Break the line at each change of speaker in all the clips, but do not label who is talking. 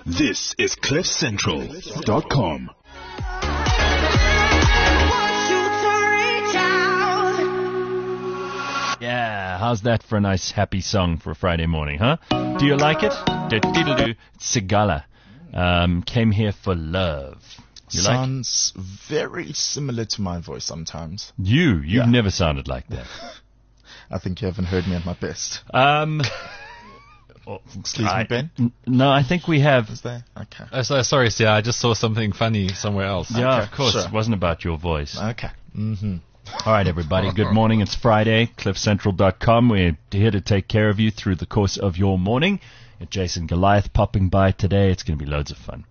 This is CliffCentral.com.
Yeah, how's that for a nice happy song for a Friday morning, huh? Do you like it? Sigala came here for love. You
Sounds very similar to my voice sometimes.
You've never sounded like that.
I think you haven't heard me at my best. Excuse me, Ben?
No, I think we have.
Is there? Okay.
Sorry, Sia, I just saw something funny somewhere else.
Yeah,
Okay,
of course.
sure.
It wasn't about your voice.
Okay. Mm-hmm.
All right, everybody. Good morning. It's Friday. CliffCentral.com. We're here to take care of you through the course of your morning. Jason Goliath popping by today. It's going to be loads of fun.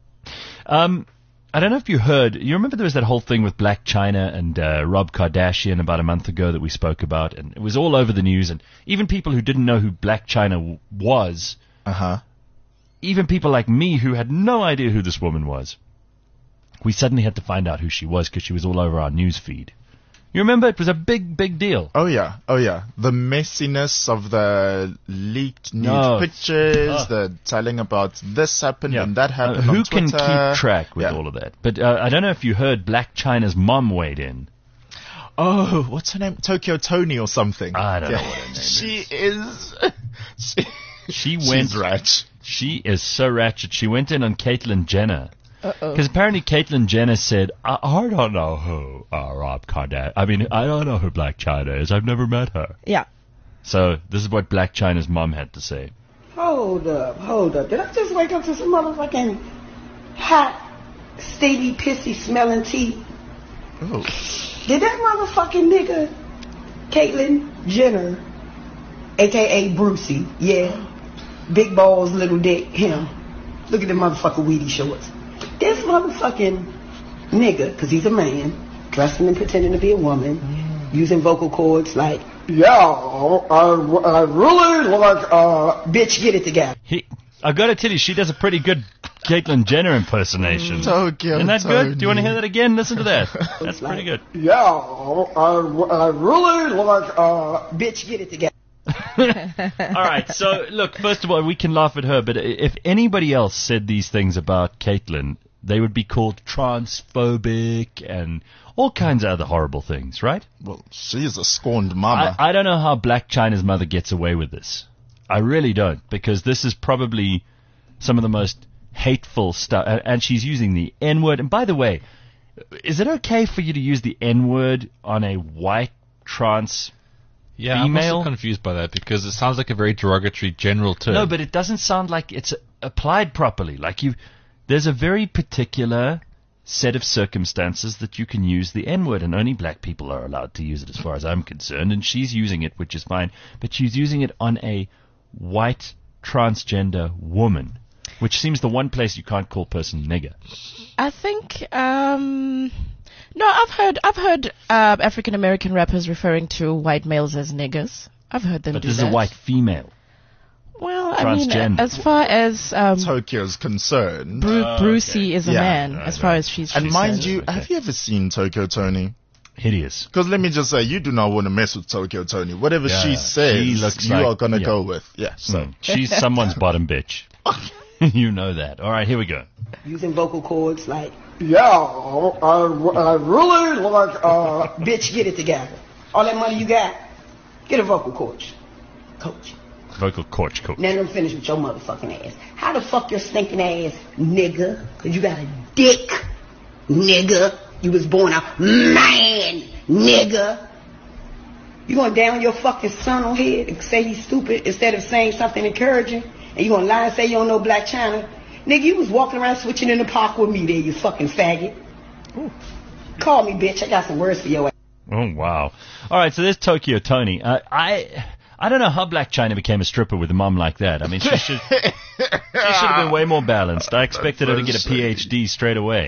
I don't know if you heard. You remember there was that whole thing with Blac Chyna and Rob Kardashian about a month ago that we spoke about, and it was all over the news. And even people who didn't know who Blac Chyna was, even people like me who had no idea who this woman was, we suddenly had to find out who she was because she was all over our news feed. You remember? It was a big, big deal.
Oh, yeah. The messiness of the leaked nude pictures, the telling about this happened and that happened
who
on
can
Twitter.
keep track with all of that? But I don't know if you heard Blac Chyna's mom weighed in.
Oh, what's her name? Tokyo Tony or something.
I don't know what her name
is.
She's
ratchet.
She is so ratchet. She went in on Caitlyn Jenner. Because apparently Caitlyn Jenner said, I don't know who Rob Kardashian. I mean, I don't know who Blac Chyna is. I've never met her.
Yeah.
So this is what Blac Chyna's mom had to say.
Hold up. Did I just wake up to some motherfucking hot, steamy, pissy smelling tea?
Oh.
Did that motherfucking nigga, Caitlyn Jenner, a.k.a. Brucey, big balls, little dick, him. Look at the motherfucking weedy shorts. This motherfucking nigga, because he's a man, dressing and pretending to be a woman, using vocal cords like, I really like, bitch, get it together.
I gotta tell you, she does a pretty good Caitlyn Jenner impersonation.
Tokyo
Isn't that
Tony.
good? Do you want to hear that again? Listen to that. That's pretty good.
I really like, bitch, get it together.
All right, so look, first of all, we can laugh at her, but if anybody else said these things about Caitlyn, they would be called transphobic and all kinds of other horrible things, right?
Well, she's a scorned mama.
I don't know how Blac Chyna's mother gets away with this. I really don't, because this is probably some of the most hateful stuff, and she's using the N-word. And by the way, is it okay for you to use the N-word on a white trans
Yeah,
female?
I'm also confused by that because it sounds like a very derogatory general term.
No, but it doesn't sound like it's applied properly. There's a very particular set of circumstances that you can use the N-word, and only black people are allowed to use it as far as I'm concerned, and she's using it, which is fine, but she's using it on a white transgender woman, which seems the one place you can't call a person nigger.
I think, no, I've heard African American rappers referring to white males as niggers. I've heard them
But
do
this
that.
is a white female.
Well, I mean,
Transgender.
as far as
Tokyo's concerned.
Brucey is a
Yeah.
man, as far as she's
And mind
concerned.
you, have you ever seen Tokyo Tony?
Hideous.
Because let me just say, you do not want to mess with Tokyo Tony. Whatever
Yeah,
she says,
she looks
you
like-
are going to
yeah.
go with. Yeah, so.
She's someone's bottom bitch. You know that. All right, here we go.
Using vocal cords like,
I really like,
bitch, get it together. All that money you got, get a vocal coach.
Vocal coach.
Now I'm finished with your motherfucking ass. How the fuck your stinking ass, nigga? Cause you got a dick, nigga. You was born a man, nigga. You gonna down your fucking son on head and say he's stupid instead of saying something encouraging? And you gonna lie and say you don't know Blac Chyna? Nigga, you was walking around switching in the park with me there, you fucking faggot. Ooh. Call me, bitch. I got some words for your ass.
Oh, wow. All right, so there's Tokyo Tony. I don't know how Blac Chyna became a stripper with a mom like that. I mean, she should have been way more balanced. I expected her to get a PhD straight away.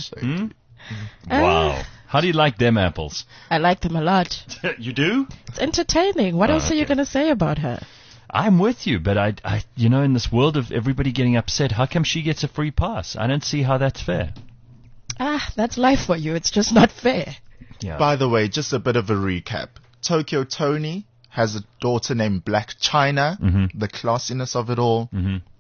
Wow. How do you like them apples?
I like them a lot.
You do?
It's entertaining. What else are you going to say about her?
I'm with you, but I, in this world of everybody getting upset, how come she gets a free pass? I don't see how that's fair.
That's life for you. It's just not fair.
Yeah.
By the way, just a bit of a recap. Tokyo Tony has a daughter named Blac Chyna, the classiness of it all.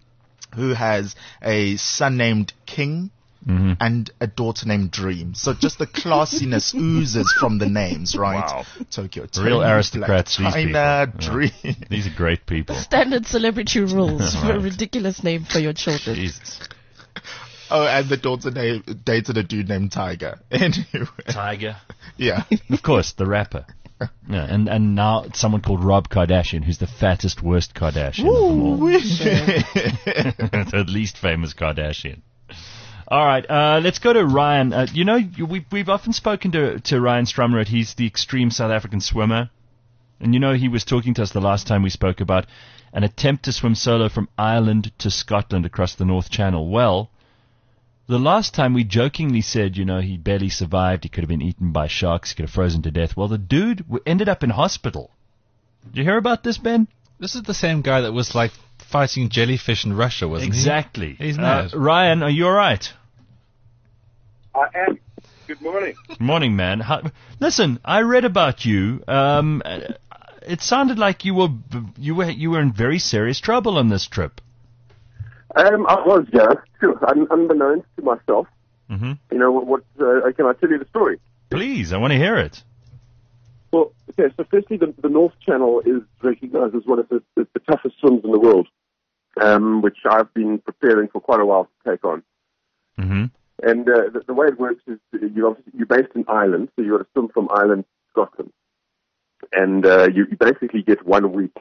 who has a son named King and a daughter named Dream. So just the classiness oozes from the names, right?
Wow.
Tokyo.
Real aristocrats, these
China,
people.
Dream.
Yeah. These are great people.
Standard celebrity rules for a
Right.
ridiculous name for your children.
Jesus.
Oh, and the daughter dated a dude named Tiger. Anyway.
Tiger.
Yeah.
Of course, the rapper. Yeah, and now someone called Rob Kardashian, who's the fattest, worst Kardashian of them all. The least famous Kardashian. All right, let's go to Ryan. We've often spoken to Ryan Strummerud. He's the extreme South African swimmer. And he was talking to us the last time we spoke about an attempt to swim solo from Ireland to Scotland across the North Channel. Well, the last time we jokingly said, he barely survived. He could have been eaten by sharks. He could have frozen to death. Well, the dude ended up in hospital. Did you hear about this, Ben?
This is the same guy that was like fighting jellyfish in Russia, wasn't
Exactly.
he? He's mad.
Ryan, are you all right?
I am. Good morning.
Morning, man. Listen, I read about you. It sounded like you were in very serious trouble on this trip.
I was, yeah. Sure. Unbeknownst to myself.
Mm-hmm.
Can I tell you the story?
Please, I want to hear it.
Well, okay, so firstly, the North Channel is recognized as one of the toughest swims in the world, which I've been preparing for quite a while to take on.
Mm-hmm.
And the way it works is you're based in Ireland, so you got to swim from Ireland to Scotland. And you basically get 1 week,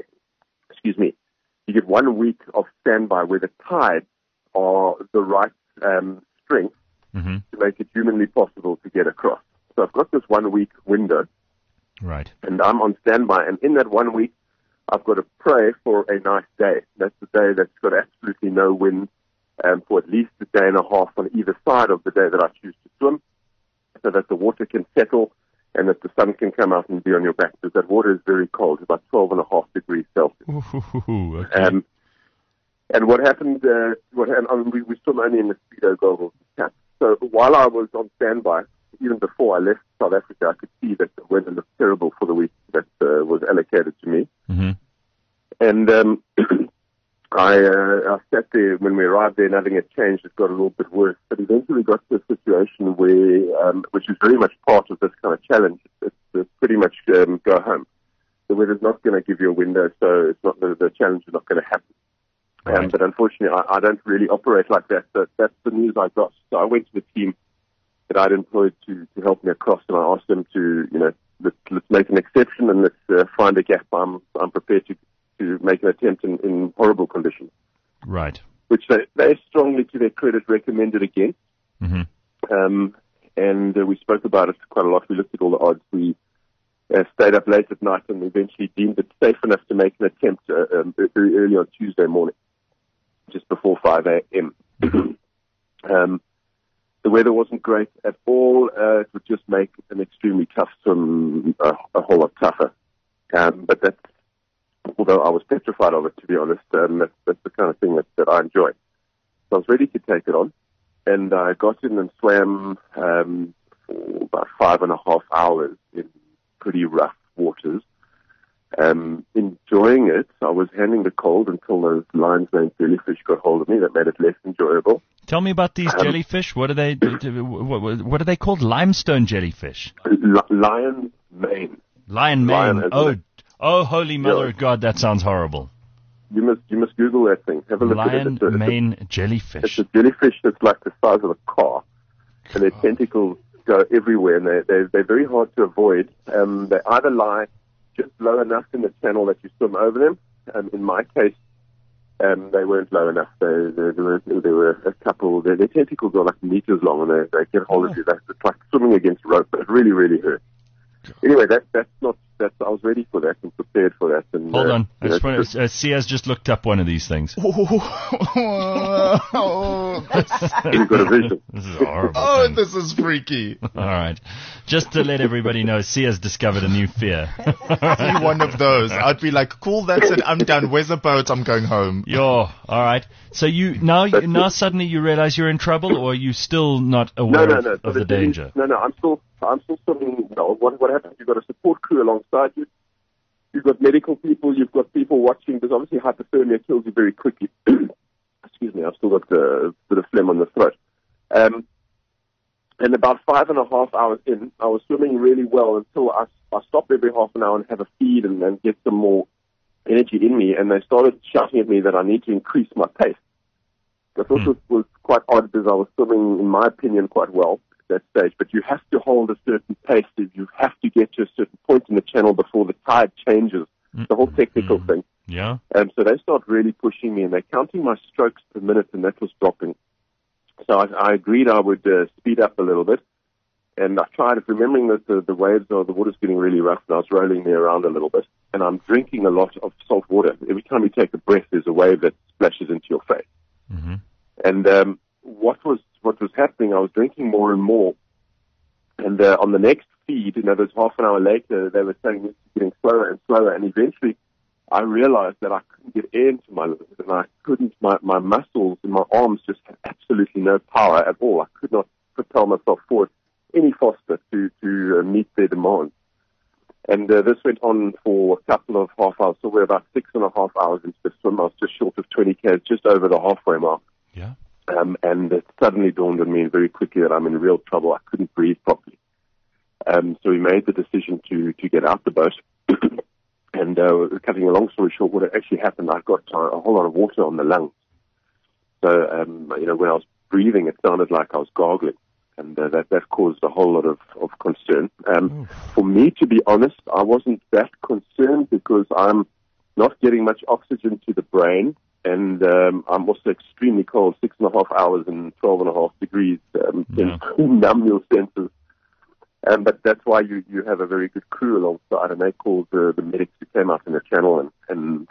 you get 1 week of standby where the tides are the right strength
Mm-hmm.
to make it humanly possible to get across. So I've got this 1 week window,
Right.
and I'm on standby. And in that 1 week, I've got to pray for a nice day. That's the day that's got absolutely no wind for at least a day and a half on either side of the day that I choose to swim, so that the water can settle and that the sun can come out and be on your back, because that water is very cold, about 12.5 degrees Celsius.
Ooh, okay.
And what happened, we swim only in the speedo goggles and caps. So while I was on standby, even before I left South Africa, I could see that the weather looked terrible for the week that was allocated to me.
Mm-hmm.
And I sat there when we arrived there, nothing had changed. It got a little bit worse. But eventually got to a situation where, which is very much part of this kind of challenge, it's pretty much go home. The weather's not going to give you a window, so it's not the challenge is not going to happen.
Right.
But unfortunately, I don't really operate like that. So that's the news I got. So I went to the team that I'd employed to help me across, and I asked them to, let's make an exception and let's find a gap. I'm prepared to make an attempt in horrible conditions.
Right.
Which they strongly, to their credit, recommended against.
Mm-hmm.
And we spoke about it quite a lot. We looked at all the odds. We stayed up late at night and eventually deemed it safe enough to make an attempt very early on Tuesday morning, just before 5 a.m. The weather wasn't great at all. It would just make an extremely tough swim a whole lot tougher. But that's, although I was petrified of it, to be honest, that's the kind of thing that I enjoy. So I was ready to take it on, and I got in and swam for about 5.5 hours in pretty rough waters. Enjoying it. I was handling the cold until those lion's mane jellyfish got hold of me. That made it less enjoyable.
Tell me about these jellyfish. What are they? What are they called? Limestone jellyfish.
Lion's mane.
Lion mane. Oh, holy mother of God! That sounds horrible.
You must Google that thing. Have a look at it.
Lion mane jellyfish.
It's a jellyfish that's like the size of a car, and their tentacles go everywhere, and they're very hard to avoid. They either lie just low enough in the channel that you swim over them. In my case, they weren't low enough. There were a couple. Their tentacles are like meters long, and they get hold of you. It's like swimming against rope. It really, really hurt. Anyway, I was ready for that and prepared for that. And,
hold on. I just want to, Sia's just looked up one of these things.
You've got a vision.
This is horrible.
Oh, this is freaky.
All right. Just to let everybody know, Sia's discovered a new fear.
Be one of those. I'd be like, cool, that's it. I'm done. Where's the boat? I'm going home.
All right. So now suddenly you realize you're in trouble, or are you still not aware of the danger?
No, I'm still swimming. No, what happens? You've got a support crew alongside you. You've got medical people. You've got people watching. Because obviously hypothermia kills you very quickly. excuse me, I've still got a bit of phlegm on the throat. And about 5.5 hours in, I was swimming really well until I stopped every half an hour and have a feed and get some more energy in me. And they started shouting at me that I need to increase my pace. I thought this was quite odd because I was swimming, in my opinion, quite well at that stage. But you have to hold a certain pace. You have to get to a certain point in the channel before the tide changes. The whole technical thing.
Yeah.
So they start really pushing me, and they're counting my strokes per minute, and that was dropping. So I agreed I would speed up a little bit, and I tried, remembering that the waves or the water's getting really rough, and I was rolling me around a little bit, and I'm drinking a lot of salt water. Every time you take a breath, there's a wave that splashes into your face.
Mm-hmm.
And what was happening, I was drinking more and more, and on the next feed, it was half an hour later, they were saying it's getting slower and slower, and eventually I realized that I couldn't get air into my lungs, and I couldn't, my muscles in my arms just had absolutely no power at all. I could not propel myself forward any faster to meet their demands. And this went on for a couple of half hours, so we're about 6.5 hours into the swim. I was just short of 20 k's, just over the halfway mark.
Yeah.
And it suddenly dawned on me very quickly that I'm in real trouble. I couldn't breathe properly. So we made the decision to get out the boat. And cutting a long story short, what actually happened, I got a whole lot of water on the lungs. So, when I was breathing, it sounded like I was gargling. And that caused a whole lot of concern. For me, to be honest, I wasn't that concerned because I'm not getting much oxygen to the brain. And I'm also extremely cold, 6.5 hours and 12.5 degrees, can numb your senses. But that's why you have a very good crew alongside, and they called the medics who came out in the channel and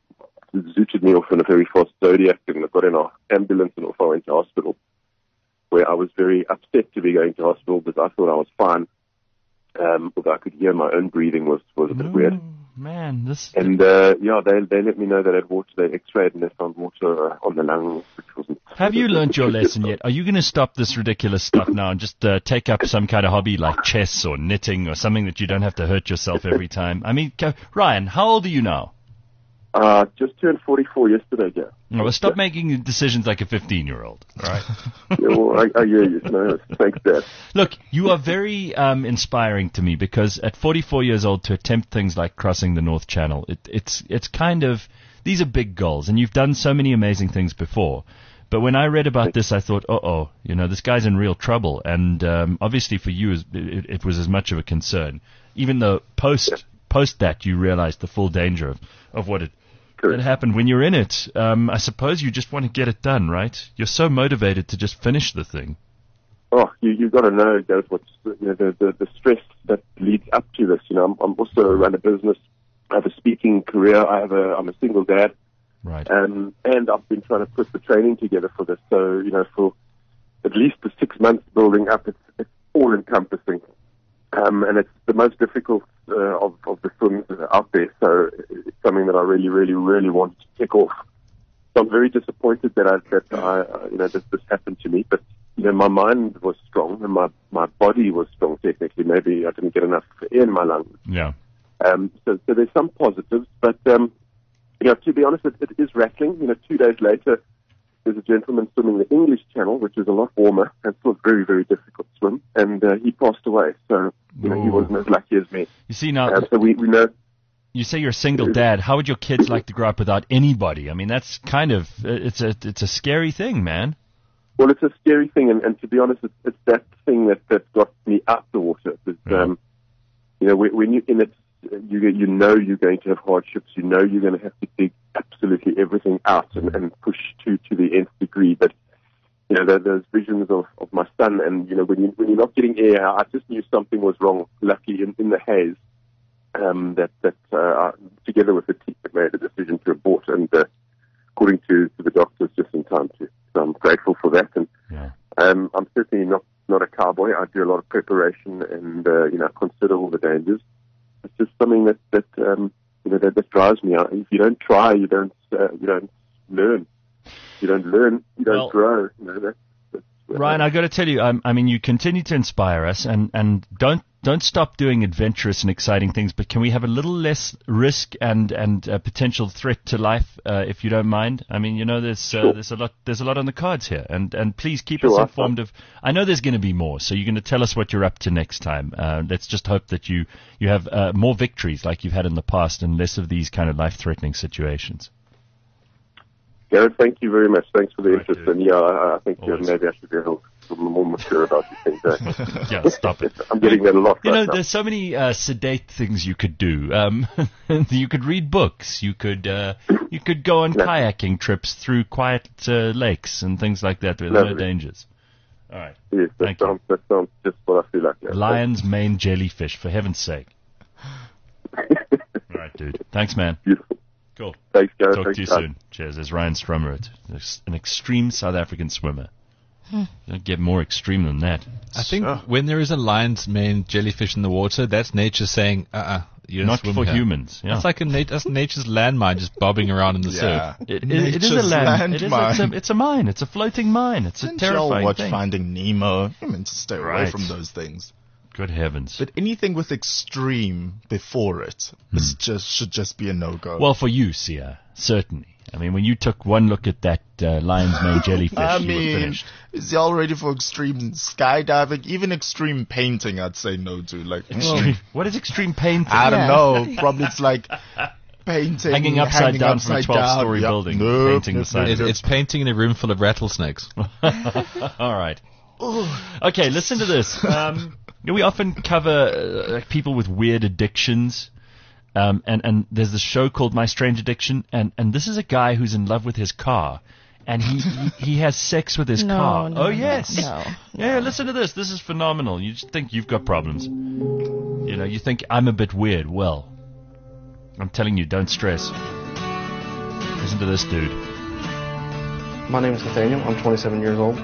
zooted me off in a very fast Zodiac, and I got in an ambulance and off I went to hospital, where I was very upset to be going to hospital because I thought I was fine. Although I could hear my own breathing was a bit weird.
Man,
And they let me know that I had water. They x-rayed and they found water on the lungs, which wasn't.
Have you learned your lesson yet? Are you going to stop this ridiculous stuff now and just take up some kind of hobby like chess or knitting or something that you don't have to hurt yourself every time? I mean, Ryan, how old are you now?
Just turned 44 yesterday, yeah.
Well, stop making decisions like a 15-year-old, all right?
Yeah, well, I hear you. No, thanks, Dad.
Look, you are very inspiring to me because at 44 years old to attempt things like crossing the North Channel, it's kind of, these are big goals, and you've done so many amazing things before. But when I read about this, I thought, this guy's in real trouble. And obviously for you, it was as much of a concern, even though post that you realized the full danger of what that happened when you're in it. I suppose you just want to get it done, right? You're so motivated to just finish the thing.
Oh, you've got to know, Gareth, what's the stress that leads up to this. I'm also run a business. I have a speaking career. I'm a single dad.
Right.
And I've been trying to put the training together for this. So, for at least the 6 months building up, it's all encompassing. And it's the most difficult of the swims out there. So it's something that I really, really, really wanted to tick off. So I'm very disappointed that this happened to me. But my mind was strong and my body was strong. Technically, maybe I didn't get enough air in my lungs.
Yeah.
So there's some positives, but to be honest, it is rattling. 2 days later, there's a gentleman swimming the English Channel, which is a lot warmer and still a very, very difficult swim, and he passed away. So he wasn't as lucky as me.
You see now,
so we know.
You say you're a single dad. How would your kids like to grow up without anybody? I mean, that's kind of it's a scary thing, man.
Well, it's a scary thing, and to be honest, it's that thing that got me out the water. When you're in it, you know you're going to have hardships. You know you're going to have to dig absolutely everything out and push to the nth degree. But those visions of my son, and when you're not getting air, I just knew something was wrong. Luckily, in the haze, together with the team, made a decision to abort, and according to the doctors, just in time to. So I'm grateful for that, and I'm certainly not a cowboy. I do a lot of preparation, and consider all the dangers. It's just something that drives me. If you don't try, you don't learn. If you don't learn, you don't grow.
Ryan, I got to tell you, I mean, you continue to inspire us, and don't don't stop doing adventurous and exciting things, but can we have a little less risk and potential threat to life, if you don't mind? I mean, there's a lot on the cards here, and please keep us informed of. I know there's going to be more, so you're going to tell us what you're up to next time. Let's just hope that you have more victories like you've had in the past, and less of these kind of life-threatening situations.
Gareth, thank you very much. Thanks for the interest.
Dude.
And I think maybe I should be a little more mature about these things.
Yeah, stop it.
I'm getting that a lot right now.
There's so many sedate things you could do. You could read books. You could go on kayaking trips through quiet lakes and things like that. There's no dangers. All right.
Yes, that sounds just what I feel like. Yeah.
Lion's mane jellyfish, for heaven's sake. All right, dude. Thanks, man.
Beautiful.
Cool.
Thanks, Gareth.
Talk to you soon. Cheers. There's Ryan Strummer, an extreme South African swimmer. Don't get more extreme than that.
I think when there is a lion's mane jellyfish in the water, that's nature saying, you
not
swim
for
here.
humans. Yeah.
That's like that's nature's landmine just bobbing around in the surf.
It is a land. It's a mine. It's a floating mine. It's a terrifying
watch
thing.
Finding Nemo. I mean, to stay away from those things.
Good heavens.
But anything with extreme before it should just be a no-go.
Well, for you, Sia, certainly. I mean, when you took one look at that lion's mane jellyfish, you were finished.
Is he all ready for extreme skydiving? Even extreme painting, I'd say no to. Like,
what is extreme painting?
I don't know. Probably it's like painting.
Hanging upside down from a 12-story building. Painting the side.
It's painting in a room full of rattlesnakes.
All right. Okay, listen to this. We often cover people with weird addictions. And there's this show called My Strange Addiction, and this is a guy who's in love with his car, and he has sex with his car.
No,
yes.
No.
Yeah, listen to this. This is phenomenal. You just think you've got problems. You think I'm a bit weird. Well, I'm telling you, don't stress. Listen to this dude.
My name is Nathaniel. I'm 27 years old,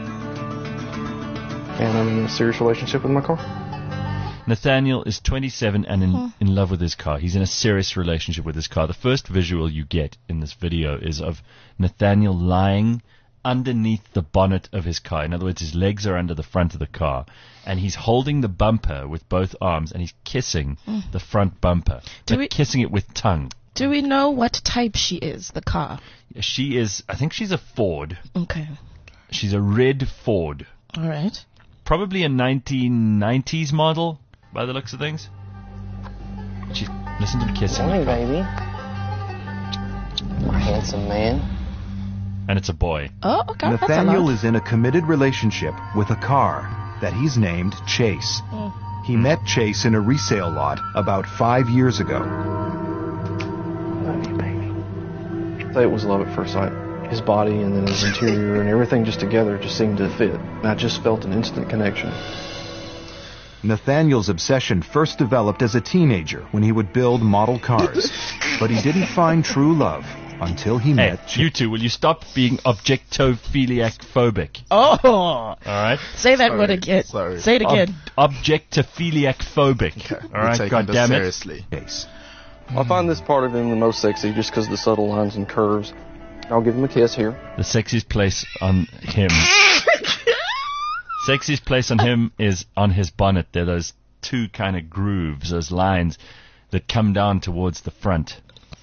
and I'm in a serious relationship with my car.
Nathaniel is 27 and in love with his car. He's in a serious relationship with his car. The first visual you get in this video is of Nathaniel lying underneath the bonnet of his car. In other words, his legs are under the front of the car, and he's holding the bumper with both arms, and he's kissing the front bumper, kissing it with tongue.
Do we know what type she is, the car?
She is, I think she's a Ford.
Okay.
She's a red Ford.
All right.
Probably a 1990s model, by the looks of things. Listen to him kissing.
Morning, baby. My handsome man.
And it's a boy.
Oh, okay.
Nathaniel is in a committed relationship with a car that he's named Chase. He met Chase in a resale lot about 5 years ago.
Love you, baby. I thought it was love at first sight. His body and then his interior and everything just together just seemed to fit. And I just felt an instant connection.
Nathaniel's obsession first developed as a teenager when he would build model cars. But he didn't find true love until he met Chase.
You two, will you stop being objectophiliac phobic?
Oh!
All right?
Say that word again.
Sorry.
Say it again.
Objectophiliac phobic.
Okay.
All right, God damn it.
Seriously.
Chase.
I find this part of him the most sexy just because of the subtle lines and curves. I'll give him a kiss here.
The sexiest place on him. Sexiest place on him is on his bonnet. There are those two kind of grooves, those lines that come down towards the front.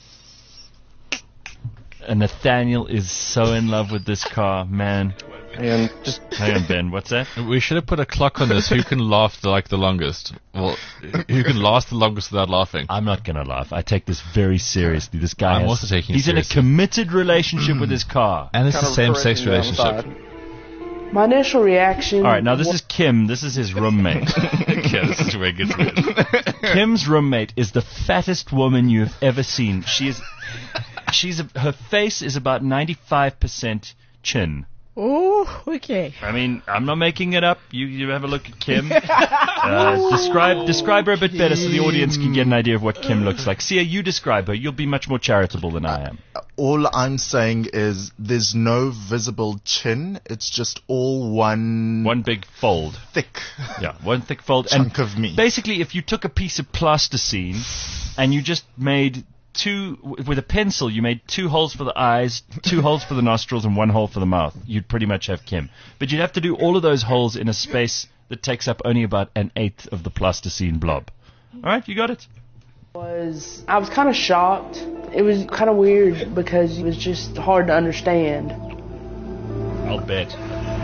And Nathaniel is so in love with this car, man.
And just
Hang on, Ben. What's that?
We should have put a clock on this. Who can laugh the longest? Well, who can last the longest without laughing?
I'm not going to laugh. I take this very seriously. This guy
I'm also taking it
he's
seriously.
in a committed relationship with his car.
And it's
kind
the
of
same-sex
caressing me on the
relationship.
side.
My initial reaction...
All right, now this is Kim. This is his roommate.
Okay, this is where it gets weird.
Kim's roommate is the fattest woman you've ever seen. Her face is about 95% chin.
Oh, okay.
I mean, I'm not making it up. You have a look at Kim. Describe her a bit better so the audience can get an idea of what Kim looks like. Sia, you describe her. You'll be much more charitable than I am.
All I'm saying is there's no visible chin. It's just all one
big fold.
thick
Yeah, one thick fold.
chunk of meat.
Basically, if you took a piece of plasticine and you just made with a pencil, you made 2 holes for the eyes, 2 holes for the nostrils, and 1 hole for the mouth, you'd pretty much have Kim. But you'd have to do all of those holes in a space that takes up only about 1/8 of the plasticine blob. All right, you got it?
I was kind of shocked. It was kind of weird because it was just hard to understand.
I'll bet.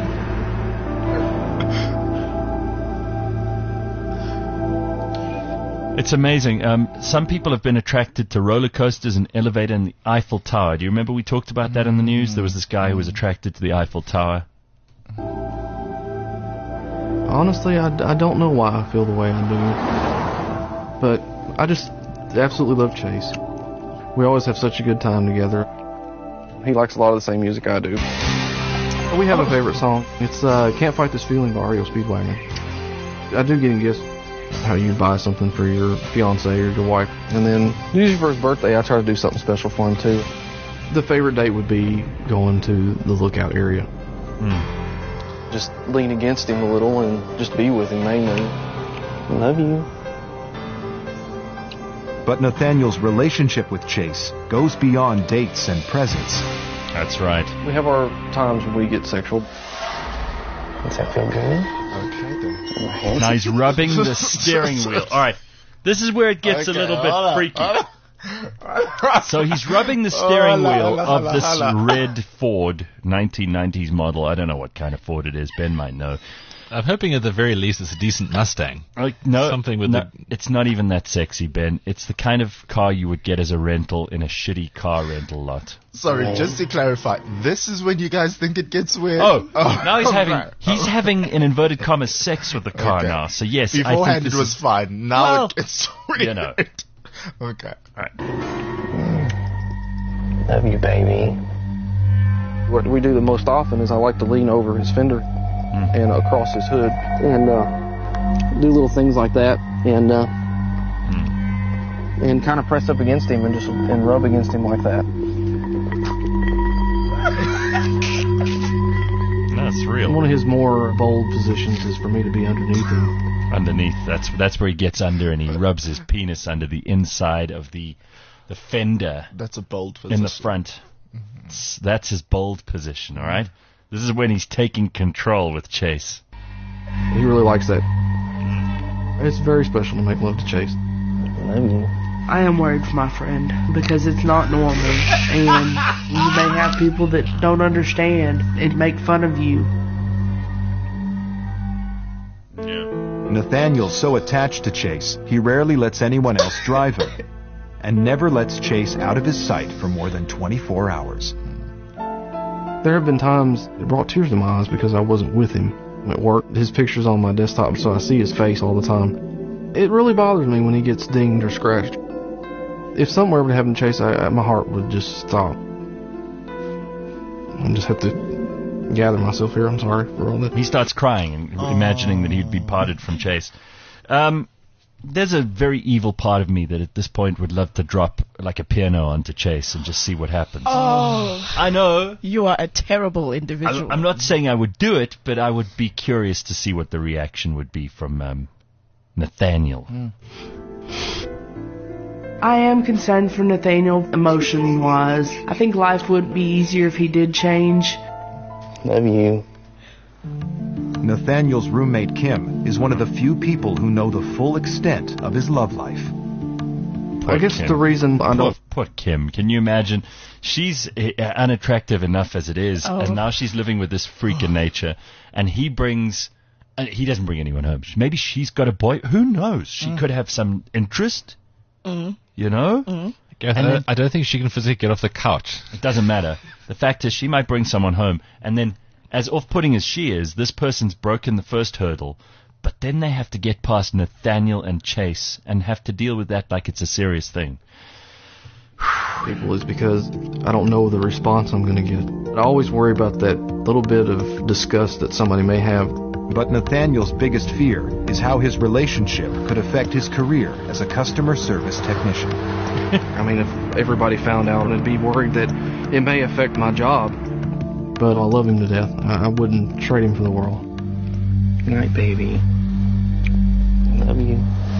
It's amazing. Some people have been attracted to roller coasters and elevator and the Eiffel Tower. Do you remember we talked about that in the news? There was this guy who was attracted to the Eiffel Tower.
Honestly, I don't know why I feel the way I do. But I just absolutely love Chase. We always have such a good time together. He likes a lot of the same music I do. We have a favorite song. It's Can't Fight This Feeling by REO Speedwagon. I do get him gifts. How you buy something for your fiance or your wife. And then usually for his birthday, I try to do something special for him too. The favorite date would be going to the Lookout area. Just lean against him a little and just be with him mainly. I love you.
But Nathaniel's relationship with Chase goes beyond dates and presents.
That's right.
We have our times when we get sexual.
Does that feel good?
Okay, then.
Now he's rubbing the steering wheel. All right. This is where it gets a little bit freaky. So he's rubbing the steering wheel of this red Ford 1990s model. I don't know what kind of Ford it is. Ben might know.
I'm hoping at the very least it's a decent Mustang. Something with
it's not even that sexy, Ben. It's the kind of car you would get as a rental in a shitty car rental lot.
Sorry, just to clarify, this is when you guys think it gets weird?
Oh, now he's having in inverted commas sex with the car now. So yes,
beforehand
I think
it was fine. Now it gets weird.
You know.
Okay.
All right.
Love you, baby.
What we do the most often is I like to lean over his fender and across his hood and do little things like that and kind of press up against him and rub against him like that.
That's real.
One of his more bold positions is for me to be underneath him.
Underneath, that's where he gets under and he rubs his penis under the inside of the fender.
That's a bold position.
In the front. That's his bold position, all right? This is when he's taking control with Chase.
He really likes that. It's very special to make love to Chase. I love you.
I am worried for my friend because it's not normal, and you may have people that don't understand and make fun of you.
Nathaniel's so attached to Chase, he rarely lets anyone else drive him, and never lets Chase out of his sight for more than 24 hours.
There have been times it brought tears to my eyes because I wasn't with him at work. His picture's on my desktop, so I see his face all the time. It really bothers me when he gets dinged or scratched. If something were to happen to Chase, my heart would just stop. I just have to gather myself here. I'm sorry for all that.
He starts crying and imagining that he'd be parted from Chase. There's a very evil part of me that at this point would love to drop like a piano onto Chase and just see what happens.
Oh,
I know.
You are a terrible individual.
I'm not saying I would do it, but I would be curious to see what the reaction would be from Nathaniel.
I am concerned for Nathaniel emotion-wise. I think life would be easier if he did change.
Love you.
Nathaniel's roommate Kim is one of the few people who know the full extent of his love life.
Poor
I guess
Kim.
the reason I don't...
Poor Kim. Can you imagine? She's unattractive enough as it is, and now she's living with this freak of nature, and he doesn't bring anyone home. Maybe she's got a boy. Who knows? She could have some interest, you know?
I don't think she can physically get off the couch.
It doesn't matter. The fact is she might bring someone home, and then, as off-putting as she is, this person's broken the first hurdle, but then they have to get past Nathaniel and Chase and have to deal with that like it's a serious thing.
People is because I don't know the response I'm going to get. I always worry about that little bit of disgust that somebody may have.
But Nathaniel's biggest fear is how his relationship could affect his career as a customer service technician.
I mean, if everybody found out, I'd be worried that it may affect my job. But I love him to death. I wouldn't trade him for the world. Good night, baby. Love you.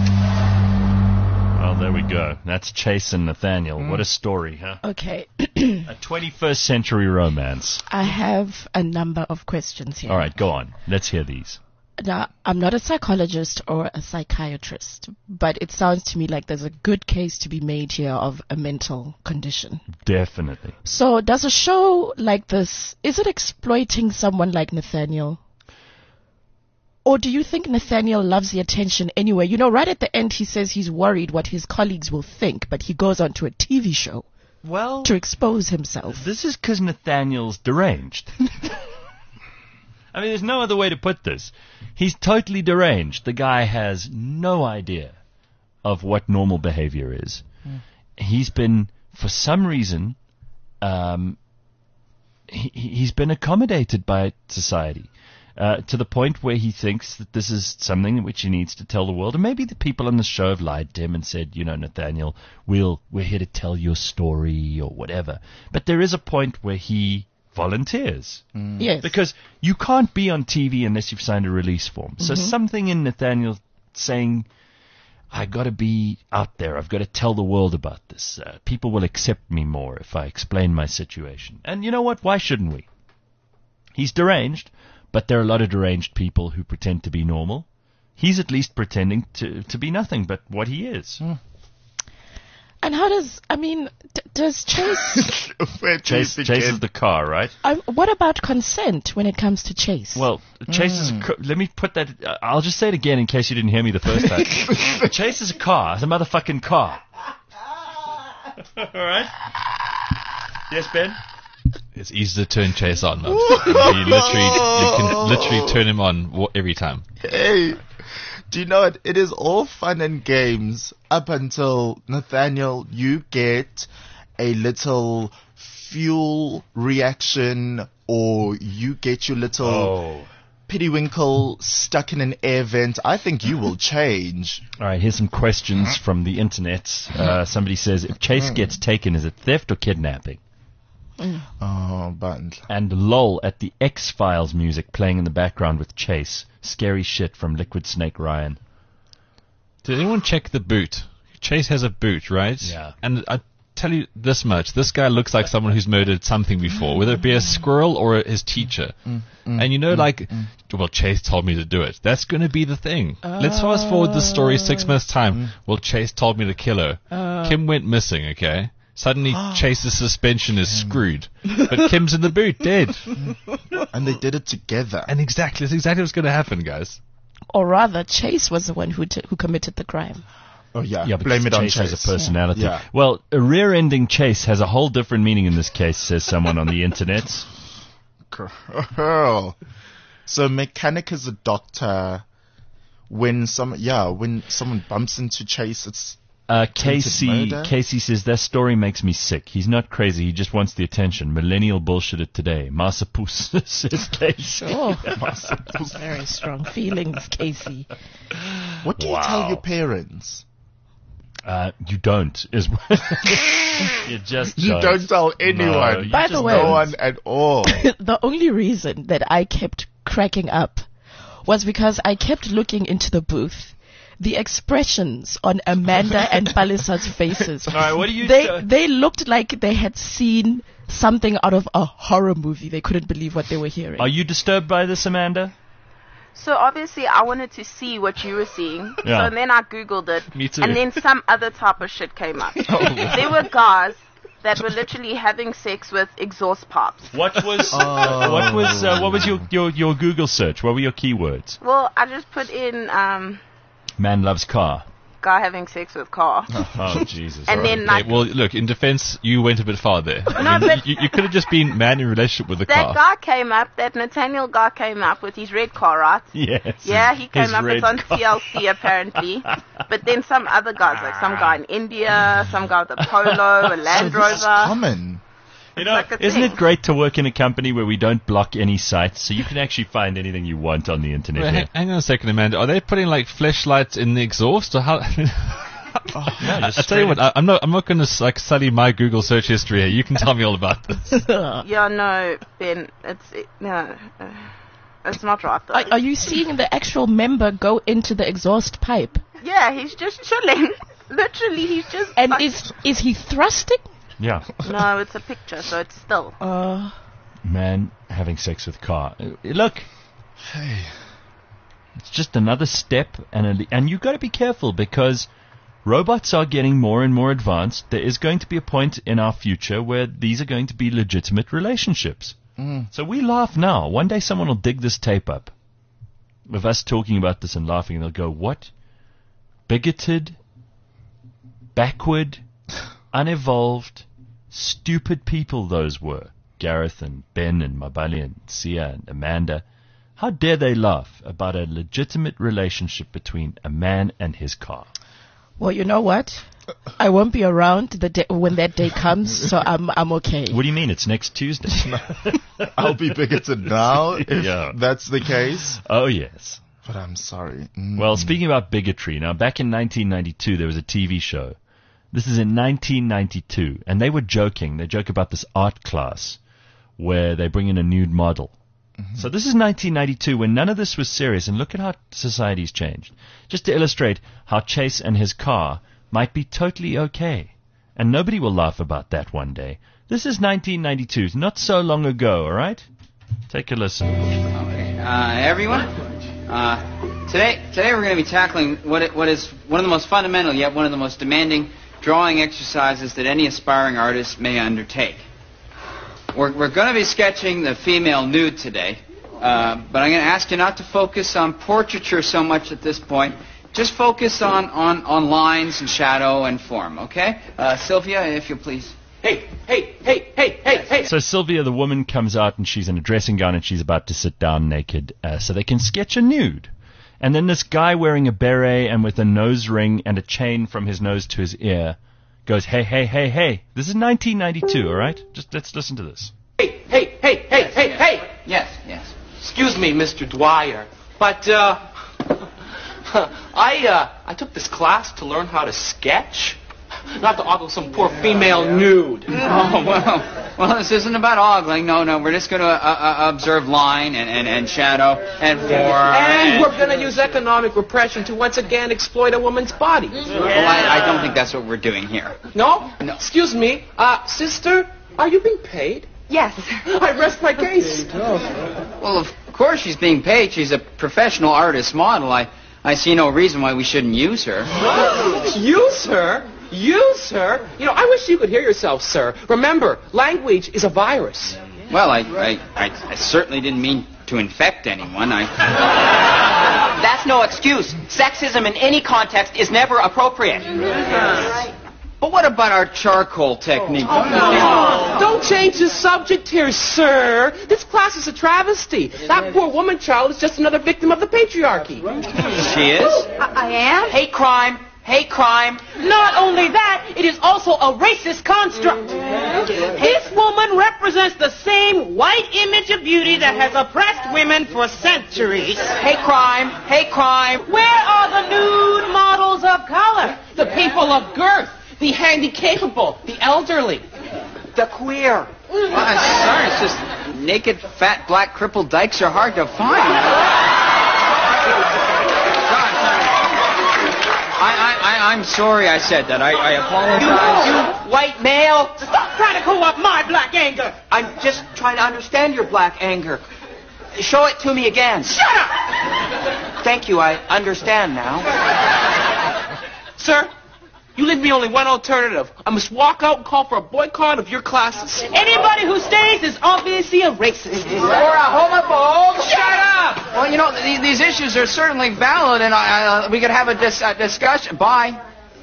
Well, there we go. That's Chase and Nathaniel. What a story, huh?
Okay.
A 21st century romance.
I have a number of questions here.
All right, go on. Let's hear these.
Now, I'm not a psychologist or a psychiatrist, but it sounds to me like there's a good case to be made here of a mental condition.
Definitely.
So does a show like this, is it exploiting someone like Nathaniel? Or do you think Nathaniel loves the attention anyway? You know, right at the end he says he's worried what his colleagues will think, but he goes on to a TV show to expose himself.
This is because Nathaniel's deranged. I mean, there's no other way to put this. He's totally deranged. The guy has no idea of what normal behavior is. He's been, for some reason, he's been accommodated by society to the point where he thinks that this is something in which he needs to tell the world. And maybe the people on the show have lied to him and said, you know, Nathaniel, we're here to tell your story or whatever. But there is a point where he volunteers.
Yes.
Because you can't be on TV unless you've signed a release form. So something in Nathaniel saying, I got to be out there. I've got to tell the world about this. People will accept me more if I explain my situation. And you know what? Why shouldn't we? He's deranged, but there are a lot of deranged people who pretend to be normal. He's at least pretending to be nothing but what he is.
And how does, does Chase...
Chase is the car, right?
What about consent when it comes to Chase?
Well, Chase is let me put that... I'll just say it again in case you didn't hear me the first time. Chase is a car. It's a motherfucking car. All right? Yes, Ben?
It's easy to turn Chase on. You can literally turn him on every time.
Hey, do you know what? It is all fun and games up until, Nathaniel, you get a little fuel reaction or you get your little Piddywinkel stuck in an air vent. I think you will change.
All right, here's some questions from the internet. Somebody says, if Chase gets taken, is it theft or kidnapping? And lol at the X-Files music playing in the background with Chase. Scary shit from Liquid Snake Ryan.
Did anyone check the boot? Chase has a boot, right?
Yeah.
And I tell you this much. This guy looks like someone who's murdered something before, whether it be a squirrel or his teacher. And you know, well, Chase told me to do it. That's going to be the thing. Let's fast forward the story 6 months' time. Well, Chase told me to kill her. Kim went missing, okay? Suddenly, Chase's suspension is screwed. But Kim's in the boot, dead.
And they did it together.
And that's exactly what's going to happen, guys.
Or rather, Chase was the one who committed the crime.
Oh, yeah.
Yeah, blame it on Chase. Has a personality.
Yeah.
Well, a rear-ending Chase has a whole different meaning in this case, says someone on the internet.
Girl. So, mechanic is a doctor. When someone bumps into Chase, it's...
Casey says, that story makes me sick. He's not crazy. He just wants the attention. Millennial bullshit it today. Masapus, says Casey.
Oh, very strong feelings, Casey.
What do you tell your parents?
You don't. You just
You don't tell anyone.
No,
by the way,
no one at all.
The only reason that I kept cracking up was because I kept looking into the booth. The expressions on Amanda and Palisa's faces.
All right, what do you...
They looked like they had seen something out of a horror movie. They couldn't believe what they were hearing.
Are you disturbed by this, Amanda?
So obviously I wanted to see what you were seeing.
Yeah.
So then I Googled it.
Me too.
And then some other type of shit came up. There were guys that were literally having sex with exhaust pipes.
What was your Google search? What were your keywords?
Well, I just put in
Man loves car.
guy having sex with car.
Oh, Jesus.
And then, like,
well, look, in defense, you went a bit far there.
No, but
you could have just been man in relationship with the car.
that guy came up, that Nathaniel guy came up with his red car, right?
Yes.
Yeah, he came
his
up,
red
it's on
car.
TLC apparently. But then some other guys, like some guy in India, some guy with a Polo, a Land
So this is
Rover.
common.
You know,
like a
isn't
thing.
it great to work in a company where we don't block any sites, so you can actually find anything you want on the internet?
Wait,
here?
hang on a second, Amanda. Are they putting like flashlights in the exhaust, or how? I tell you what, I'm not going to like study my Google search history here. You can tell me all about this.
Yeah, no, Ben, it's not right though.
Are you seeing the actual member go into the exhaust pipe?
Yeah, he's just chilling. Literally, he's just.
And
like,
is he thrusting?
Yeah.
No, it's a picture, so it's still.
Man having sex with car. Look.
Hey.
It's just another step, and you've got to be careful because robots are getting more and more advanced. There is going to be a point in our future where these are going to be legitimate relationships. So we laugh now. One day someone will dig this tape up of us talking about this and laughing, and they'll go, what? Bigoted, backward, unevolved, stupid people those were. Gareth and Ben and Mabali and Sia and Amanda. How dare they laugh about a legitimate relationship between a man and his car?
Well, you know what? I won't be around the day when that day comes, so I'm okay.
What do you mean? It's next Tuesday.
I'll be bigoted now if that's the case.
Oh, yes.
But I'm sorry.
Well, speaking about bigotry, now back in 1992 there was a TV show. This is in 1992, and they were joking. They joke about this art class where they bring in a nude model. So this is 1992 when none of this was serious, and look at how society's changed. Just to illustrate how Chase and his car might be totally okay. And nobody will laugh about that one day. This is 1992, not so long ago, all right? Take a listen.
Okay, everyone, today we're going to be tackling what is one of the most fundamental yet one of the most demanding drawing exercises that any aspiring artist may undertake. We're going to be sketching the female nude today, but I'm going to ask you not to focus on portraiture so much at this point. Just focus on lines and shadow and form, okay? Sylvia, if you please. Hey.
So Sylvia, the woman, comes out and she's in a dressing gown and she's about to sit down naked so they can sketch a nude. And then this guy wearing a beret and with a nose ring and a chain from his nose to his ear goes, hey. This is 1992, all right? Just let's listen to this.
Hey. Yes.
Excuse me, Mr. Dwyer, but I took this class to learn how to sketch, not to ogle some poor female nude.
Oh, well, this isn't about ogling. No, we're just going to observe line and shadow and form.
And we're going to use economic repression to once again exploit a woman's body.
Well, I don't think that's what we're doing here.
No? Excuse me, sister, are you being paid?
Yes.
I rest my case.
Well, of course she's being paid. She's a professional artist model. I see no reason why we shouldn't use her.
Use her? You know, I wish you could hear yourself, sir. Remember, language is a virus.
Well, I certainly didn't mean to infect anyone.
That's no excuse. Sexism in any context is never appropriate.
But what about our charcoal technique?
Oh, no. Don't change the subject here, sir. This class is a travesty. That poor woman child is just another victim of the patriarchy.
She is?
I am? Hate crime.
Not only that, it is also a racist construct. This woman represents the same white image of beauty that has oppressed women for centuries.
Hate crime.
Where are the nude models of color?
The people of girth, the handy-capable, the elderly.
The queer.
Well, I'm sorry, it's just naked, fat, black, crippled dykes are hard to find. I'm sorry I said that. I apologize.
You white male.
Stop trying to co-opt my black anger.
I'm just trying to understand your black anger. Show it to me again.
Shut up!
Thank you, I understand now.
Sir, you leave me only one alternative. I must walk out and call for a boycott of your classes.
Anybody who stays is obviously a racist.
Or a homophobe.
Shut up!
Well, you know, these issues are certainly valid, and we could have a discussion. Bye.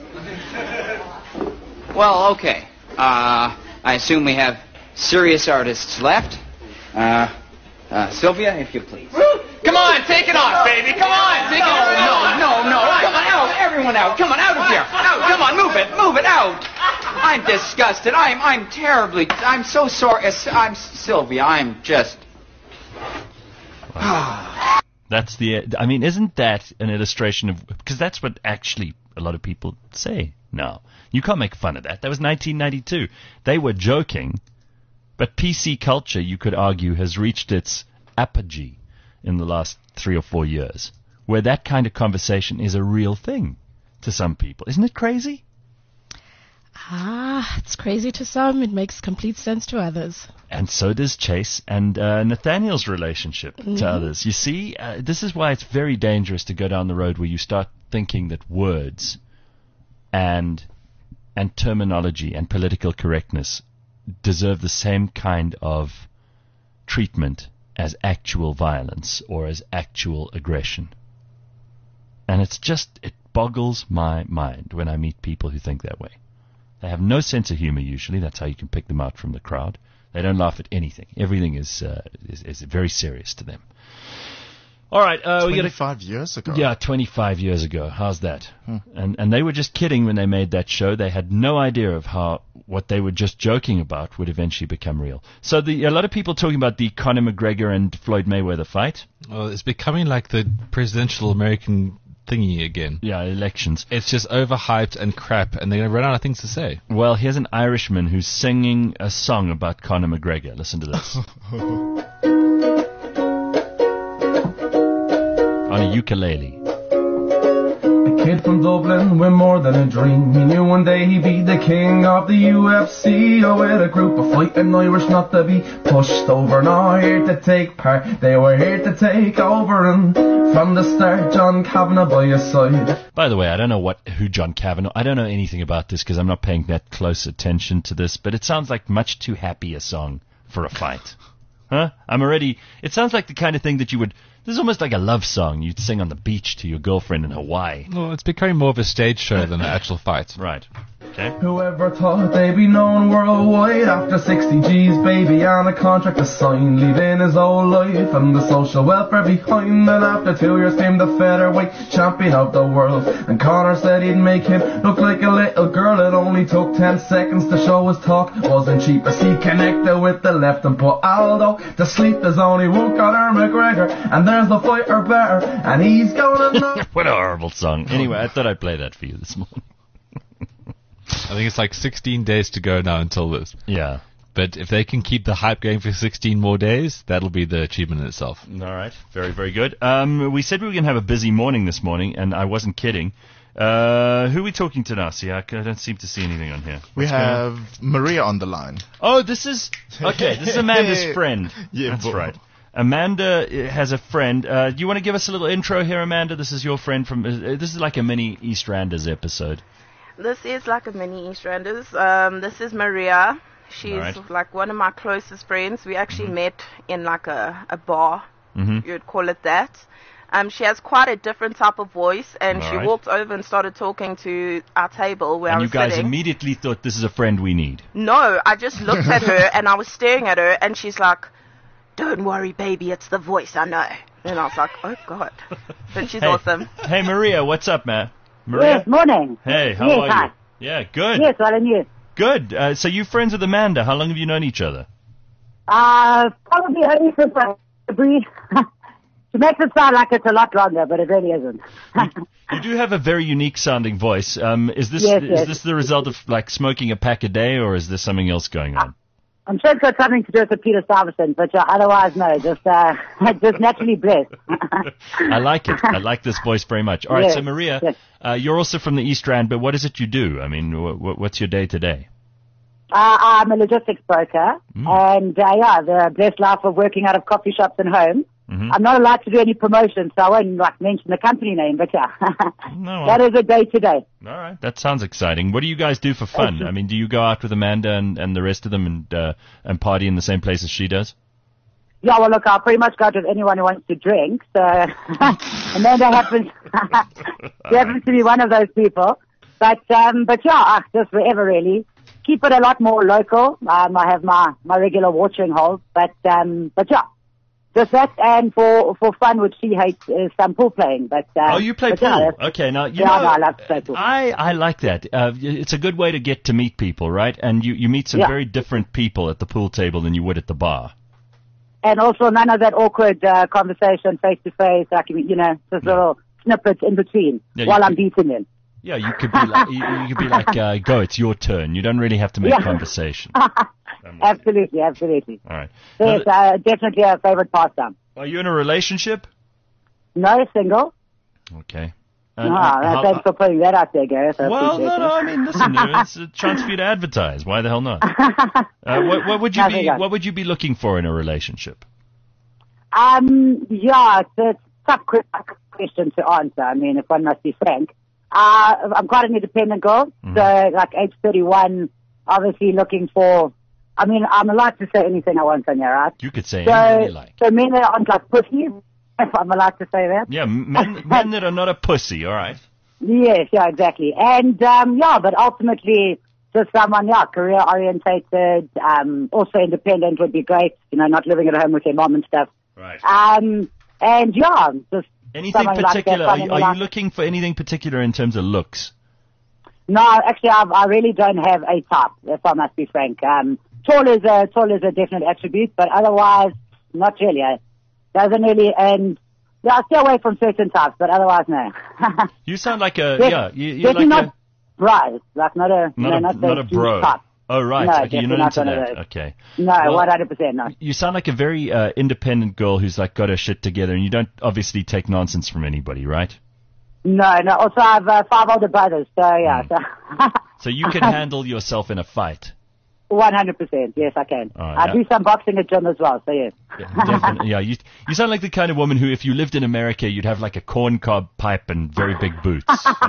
Well, okay. I assume we have serious artists left. Sylvia, if you please.
Come on, take it off, baby. Come on, take it off.
No. Come on, out. Everyone out. Come on, out of here. Out. Come on, move it out. I'm disgusted. I'm so sorry. I'm Sylvia. I'm just...
That's isn't that an illustration of, because that's what actually a lot of people say now. You can't make fun of that. That was 1992. They were joking, but PC culture, you could argue, has reached its apogee in the last 3 or 4 years, where that kind of conversation is a real thing to some people. Isn't it crazy?
It's crazy to some. It makes complete sense to others.
And so does Chase and Nathaniel's relationship to others. You see, this is why it's very dangerous to go down the road where you start thinking that words and terminology and political correctness deserve the same kind of treatment as actual violence or as actual aggression. And it boggles my mind when I meet people who think that way. They have no sense of humor usually. That's how you can pick them out from the crowd. They don't laugh at anything. Everything is very serious to them. All right.
25 years ago.
Yeah, 25 years ago. How's that? And they were just kidding when they made that show. They had no idea of what they were just joking about would eventually become real. So a lot of people talking about the Conor McGregor and Floyd Mayweather fight.
Well, it's becoming like the presidential American thingy again.
Yeah, elections.
It's just overhyped and crap, and they're going to run out of things to say.
Well, here's an Irishman who's singing a song about Conor McGregor. Listen to this. On a ukulele.
A kid from Dublin with more than a dream. He knew one day he'd be the king of the UFC. Oh, with a group of fighting Irish not to be pushed over. Not here to take part, they were here to take over. And from the start, John Kavanagh by your side.
By the way, I don't know who John Kavanagh. I don't know anything about this because I'm not paying that close attention to this. But it sounds like much too happy a song for a fight. Huh? It sounds like the kind of thing that you would. This is almost like a love song you'd sing on the beach to your girlfriend in Hawaii.
Well, it's becoming more of a stage show than an actual fight.
Right. Okay.
Whoever thought they'd be known worldwide after 60 G's, baby, and a contract to sign, leaving his whole life and the social welfare behind. And after 2 years came the featherweight champion of the world, and Conor said he'd make him look like a little girl. It only took 10 seconds to show his talk wasn't cheap as he connected with the left and put Aldo to sleep. There's only one Conor McGregor, and there's the fighter better, and he's gonna know.
What a horrible song. Anyway, I thought I'd play that for you this morning.
I think it's like 16 days to go now until this.
Yeah.
But if they can keep the hype going for 16 more days, that'll be the achievement in itself.
All right. Very, very good. We said we were going to have a busy morning this morning, and I wasn't kidding. Who are we talking to now, Siak? I don't seem to see anything on here.
We have Maria on the line.
Oh, this is Amanda's friend.
Yeah,
that's right. Amanda has a friend. Do you want to give us a little intro here, Amanda? This is your friend from... this is like a mini East Randers episode.
This is like a mini East Randers. This is Maria. She's like one of my closest friends. We actually met in like a bar. You'd call it that. She has quite a different type of voice, and she walked over and started talking to our table where I was sitting.
And you guys immediately thought, this is a friend we need.
No, I just looked at her, and I was staring at her, and she's like, "Don't worry, baby, it's the voice, I know." And I was like, oh, God. But she's awesome.
Hey, Maria, what's up, man? Maria?
Yes, morning.
Hey, how are you? Yeah, good.
Yes, well, and you?
Good. So you friends with Amanda. How long have you known each other?
Probably only since February. She makes it sound like it's a lot longer, but it really isn't.
You do have a very unique sounding voice. Is this the result of like smoking a pack a day, or is there something else going on?
I'm sure it's got something to do with the Peter Stuyvesant, but otherwise, no, just naturally blessed.
I like it. I like this voice very much. All right, so Maria, you're also from the East Rand, but what is it you do? I mean, what's your day to day?
I'm a logistics broker, and the blessed life of working out of coffee shops and home. I'm not allowed to do any promotion, so I won't mention the company name, but that is a day to day.
All right, that sounds exciting. What do you guys do for fun? I mean, do you go out with Amanda and the rest of them and party in the same place as she does?
Yeah, well, look, I'll pretty much go out with anyone who wants to drink, so Amanda happens to be one of those people. But just wherever really. Keep it a lot more local. I have my regular watering holes, but yeah. Just that, and for fun, which she hates, is some pool playing. But
you play pool?
Yeah,
okay, now
I love to play pool.
I like that. It's a good way to get to meet people, right? And you meet some very different people at the pool table than you would at the bar.
And also none of that awkward conversation face to face, like just little snippets in between while I'm beating them.
Yeah, you could be like, go, it's your turn. You don't really have to make conversation.
Absolutely. All
right.
So it's definitely a favorite pastime.
Are you in a relationship?
No, single.
Okay.
Thanks for putting that out there, Gareth.
Well, I mean, listen, it's a chance for you to advertise. Why the hell not? What would you be looking for in a relationship?
It's a tough question to answer. I mean, if one must be frank. I'm quite an independent girl, so like age 31, obviously looking for, I mean, I'm allowed to say anything I want on here, right?
You could say anything you like.
So men that aren't like pussies, if I'm allowed to say that.
Yeah, men that are not a pussy, all right.
Yes, yeah, exactly. And, but ultimately, just someone, career-orientated, also independent would be great, not living at home with your mom and stuff.
Right.
Just
anything particular? Are you looking for anything particular in terms of looks?
No, actually, I really don't have a type, if I must be frank. Tall is a definite attribute, but otherwise, not really. Doesn't really, and I stay away from certain types, but otherwise, no.
You sound like a,
you're like not bro, like not a
bro.
Type.
Oh, right.
No,
okay, you're not into that. Okay.
No, 100% not.
You sound like a very independent girl who's like got her shit together, and you don't obviously take nonsense from anybody, right?
No. Also, I have 5 older brothers, so yeah.
So you can handle yourself in a fight.
100%, yes, I can.
Right,
I do some boxing at gym as well, so yes.
Definitely, yeah. You sound like the kind of woman who, if you lived in America, you'd have like a corncob pipe and very big boots.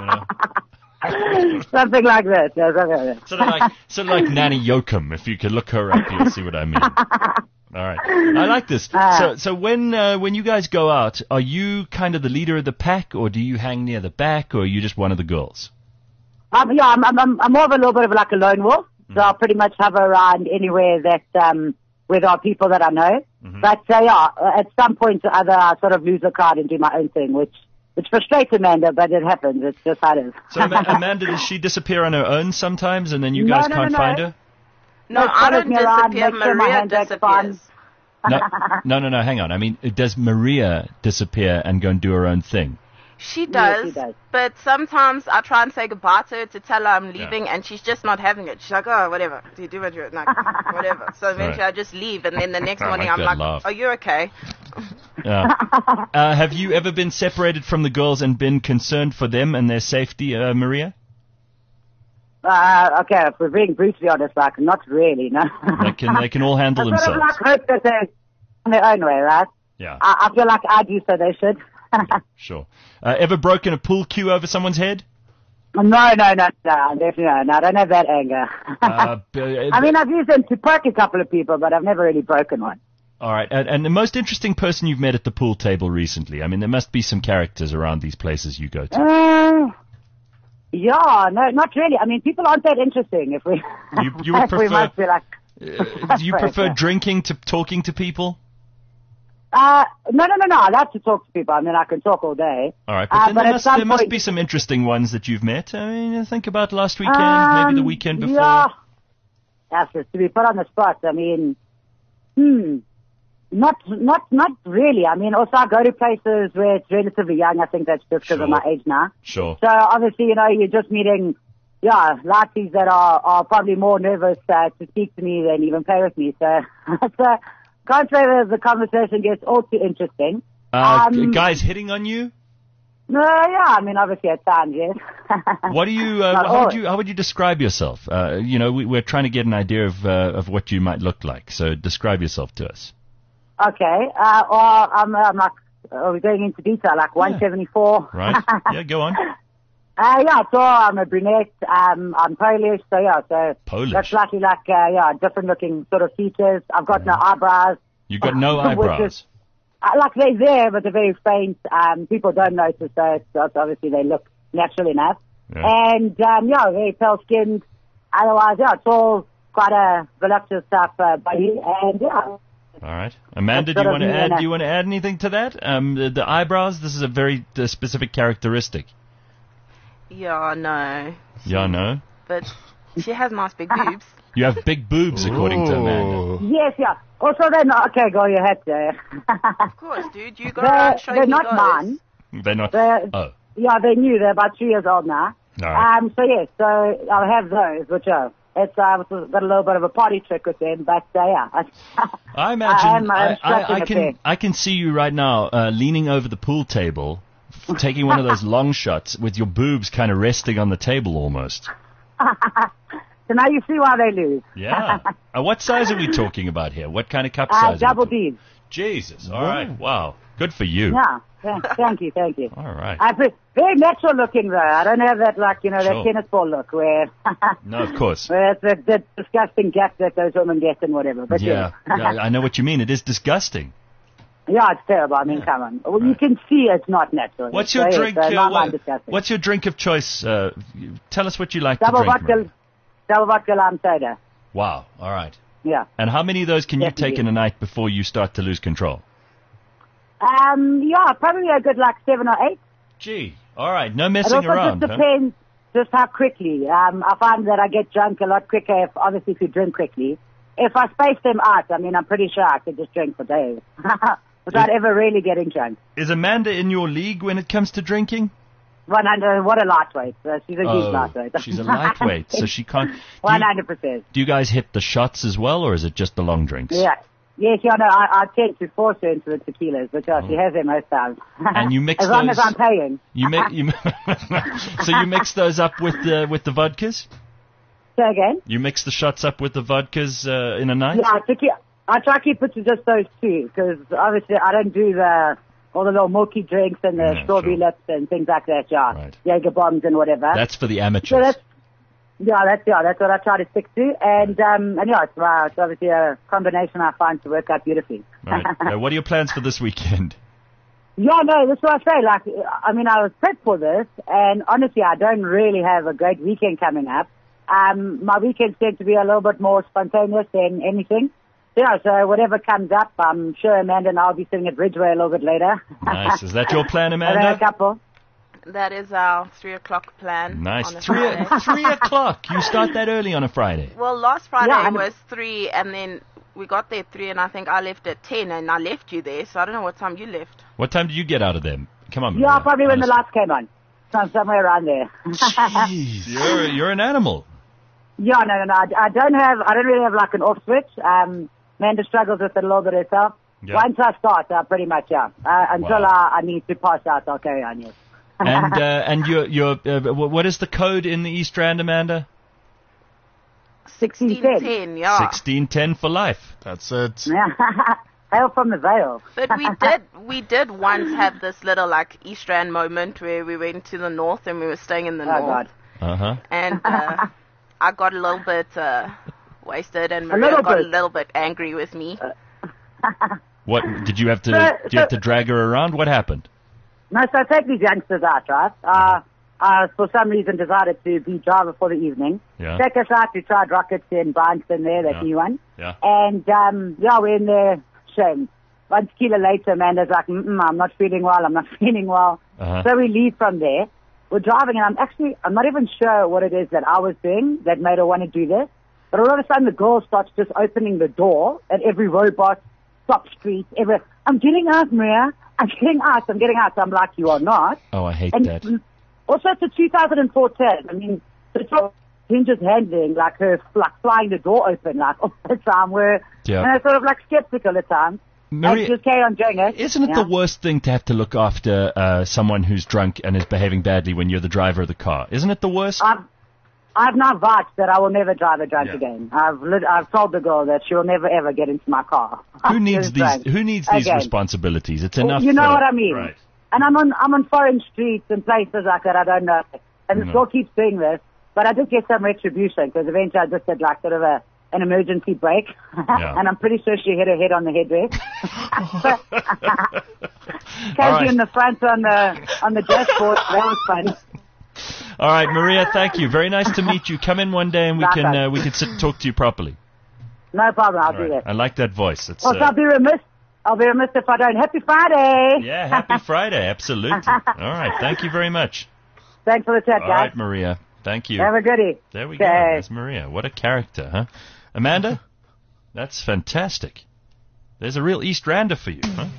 Something like that. Yeah, something like that.
Sort of like Nanny Yoakum. If you could look her up, you'll see what I mean. All right, I like this. So when you guys go out, are you kind of the leader of the pack, or do you hang near the back, or are you just one of the girls?
I'm more of a little bit of like a lone wolf. So I'll pretty much hover around anywhere that where there are people that I know. Mm-hmm. But at some point or other, I sort of lose the crowd and do my own thing, which frustrates Amanda, but it happens. It's just how it is.
So Amanda, does she disappear on her own sometimes, and then you guys can't find her?
No, I don't disappear. Maria disappears.
No, hang on. I mean, does Maria disappear and go and do her own thing?
She does,
she does,
but sometimes I try and say goodbye to her to tell her I'm leaving, and she's just not having it. She's like, oh, whatever. Do you do what you're like, whatever. So eventually I just leave, and then the next morning I'm like, are you okay?
Have you ever been separated from the girls and been concerned for them and their safety, Maria?
Okay, if we're being brutally honest, like, not really, no.
They can all handle themselves.
I sort of hope that they're in their own way, right?
Yeah.
I feel like I do, so they should.
Sure. Ever broken a pool cue over someone's head?
No, definitely not. I don't have that anger. I mean, I've used them to poke a couple of people, but I've never really broken one.
All right. And the most interesting person you've met at the pool table recently? I mean, there must be some characters around these places you go to.
No, not really. I mean, people aren't that interesting. If we,
you would prefer,
we must be like.
Do you prefer drinking to talking to people?
No. I like to talk to people. I mean, I can talk all day.
All right, but there must be some interesting ones that you've met. I mean, think about last weekend, maybe the weekend before.
Yeah. That's just to be put on the spot. I mean, not really. I mean, also I go to places where it's relatively young. I think that's just because of my age now.
Sure.
So obviously, you're just meeting, ladies that are probably more nervous to speak to me than even play with me. So, can't say that the conversation gets all too interesting.
Guys hitting on you?
No, I mean, obviously at times, yes.
What do you? How would you describe yourself? We're trying to get an idea of what you might look like. So describe yourself to us.
Okay. I'm like, are we going into detail? Like 174.
Right. Yeah, go on.
So I'm a brunette. I'm Polish. So
Polish.
That's lucky, different looking sort of features. I've got no eyebrows.
You've got no eyebrows.
They're there, but they're very faint. People don't notice, so it's obviously they look natural enough. Yeah. And very pale skinned. Otherwise, it's all quite a voluptuous type body, and
All right, Amanda, do you want to add anything to that? The eyebrows. This is a very specific characteristic.
Yeah, no.
Yeah, no.
But she has nice big boobs.
You have big boobs, according to Amanda.
Yes, yeah. Also, they're not... Okay, go ahead there.
Of course, dude. You go around showing
They're not mine.
They're not...
Yeah, they're new. They're about 3 years old now.
All right.
So I'll have those, which are... It's got a little bit of a party trick with them, but
I imagine... I can see you right now leaning over the pool table taking one of those long shots with your boobs kind of resting on the table almost.
So now you see why they lose.
Yeah. What size are we talking about here? What kind of cup size?
Double D's.
Jesus. All right. Wow. Good for you.
Yeah. Thank you.
All right.
Very natural looking though. I don't have that that
Sure.
tennis ball look where.
No, of course.
Where it's the disgusting gap that those women get and whatever. But
Yeah. I know what you mean. It is disgusting.
Yeah, it's terrible. I mean, come on. Well, you can see it's not natural.
What's your drink?
Disgusting.
What's your drink of choice? Tell us what you like
Double
to drink.
vodka. Double vodka lime soda.
Wow. All right.
Yeah.
And how many of those can you take in a night before you start to lose control?
Yeah, probably a good 7 or 8.
Gee. All right. No messing around.
It also just depends just how quickly. I find that I get drunk a lot quicker if you drink quickly. If I space them out, I mean, I'm pretty sure I could just drink for days without ever really getting drunk.
Is Amanda in your league when it comes to drinking?
100, what a lightweight. She's a huge lightweight.
She's a lightweight, so she can't.
100%.
Do you guys hit the shots as well, or is it just the long drinks?
Yeah. Yes, no, I tend to force her into the tequilas because she has them most times.
And you mix
as long as I'm paying.
So you mix those up with the vodkas?
Say again?
You mix the shots up with the vodkas in a night?
Yeah, I try to keep it to just those two because obviously I don't do all the little milky drinks and the strawberry lips and things like that. Yeah, right. Jaeger bombs and whatever.
That's for the amateurs.
So that's what I try to stick to, and it's obviously a combination I find to work out beautifully.
Right. What are your plans for this weekend?
Yeah, no, that's what I say. I was prepped for this, and honestly, I don't really have a great weekend coming up. My weekends tend to be a little bit more spontaneous than anything. So whatever comes up, I'm sure Amanda and I'll be sitting at Ridgeway a little bit later.
Nice. Is that your plan, Amanda?
A couple.
That is our 3 o'clock plan.
Nice.
3
o'clock. You start that early on a Friday.
Well, last Friday was 3, and then we got there at 3, and I think I left at 10, and I left you there, so I don't know what time you left.
What time did you get out of them? Come on,
Yeah, probably when the lights came on. Somewhere around there.
Jeez. You're an animal.
Yeah, no. I don't really have an off switch. Amanda struggles with it a little bit herself. Yeah. Once I start, pretty much, until I need to pass out, I'll carry on, yes.
And what is the code in the East Rand, Amanda?
1610.
Yeah.
1610 for life.
That's it.
Hail from the Vale.
But we did once have this little East Rand moment where we went to the north and we were staying in the north.
God.
And I got a little bit wasted, and Maria got a little bit angry with me.
What did you have to? Did you have to drag her around? What happened?
No, so I take these youngsters out, right? I for some reason decided to be driver for the evening.
Yeah.
Take us out to Tried Rockets in Bryanston there, that new one.
Yeah.
And we're in there, shame. 1 tequila later, Amanda's like, I'm not feeling well. So we leave from there. We're driving, and I'm not even sure what it is that I was doing that made her want to do this. But all of a sudden, the girl starts just opening the door at every robot, stop street, I'm getting out, Maria. I'm getting out. So I'm like, you are not.
Oh, I hate that.
Also, it's a 2014. I mean, the hinges handling, her flying the door open, all the time. And I'm sort of skeptical at times.
Maria,
just carry on doing it.
Isn't it the worst thing to have to look after someone who's drunk and is behaving badly when you're the driver of the car? Isn't it the worst?
I've now vouched that I will never drive a drunk again. I've told the girl that she will never ever get into my car.
Who needs these responsibilities? It's enough.
You know what I mean?
Right.
And I'm on foreign streets and places like that I don't know. And the girl keeps doing this, but I did get some retribution because eventually I just did sort of an emergency brake, and I'm pretty sure she hit her head on the headrest. Casey in the front on the dashboard. That was fun.
All right, Maria, thank you. Very nice to meet you. Come in one day and we can sit and talk to you properly.
No problem. I'll do that.
I like that voice. It's,
I'll be remiss if I don't. Happy Friday.
Yeah, happy Friday. Absolutely. All right. Thank you very much.
Thanks for the chat, guys.
All right, Maria. Thank you.
Have a goodie.
There we go. That's Maria. What a character, huh? Amanda, that's fantastic. There's a real East Rander for you, huh?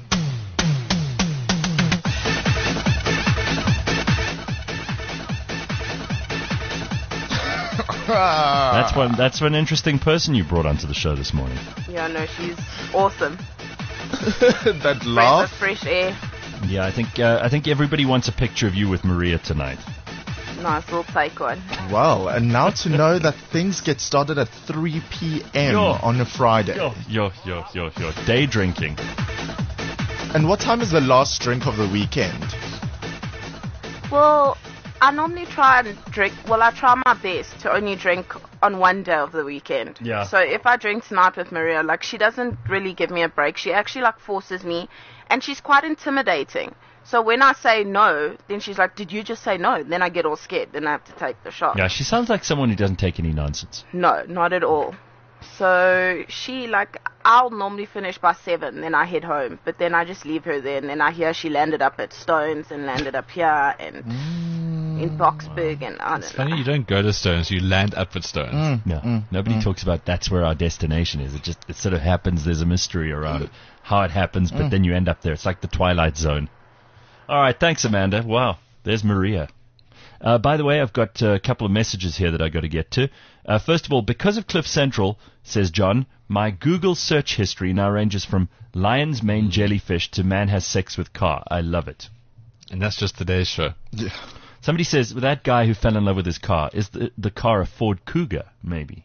That's one interesting person you brought onto the show this morning.
Yeah, no, she's awesome.
That laugh.
Fresh air.
Yeah, I think everybody wants a picture of you with Maria tonight.
Nice, we'll take one.
Wow, and now to know that things get started at 3 p.m. on a Friday.
Yo. Day drinking.
And what time is the last drink of the weekend?
Well, I normally try and drink, I try my best to only drink on one day of the weekend.
Yeah.
So if I drink tonight with Maria, like, she doesn't really give me a break. She actually, like, forces me, and she's quite intimidating. So when I say no, then she's like, did you just say no? Then I get all scared. Then I have to take the shot.
Yeah, she sounds like someone who doesn't take any nonsense.
No, not at all. So she, like, I'll normally finish by 7, then I head home. But then I just leave her there, and then I hear she landed up at Stones and landed up here and in Boxburg, and I don't know.
It's funny you don't go to Stones, you land up at Stones.
Nobody talks about that's where our destination is. It sort of happens. There's a mystery around how it happens, but then you end up there. It's like the Twilight Zone. All right, thanks, Amanda. Wow, there's Maria. By the way, I've got a couple of messages here that I got to get to. First of all, because of Cliff Central, says John, my Google search history now ranges from lion's mane jellyfish to man has sex with car. I love it.
And that's just today's show.
Yeah.
Somebody says, well, that guy who fell in love with his car, is the car a Ford Cougar? Maybe.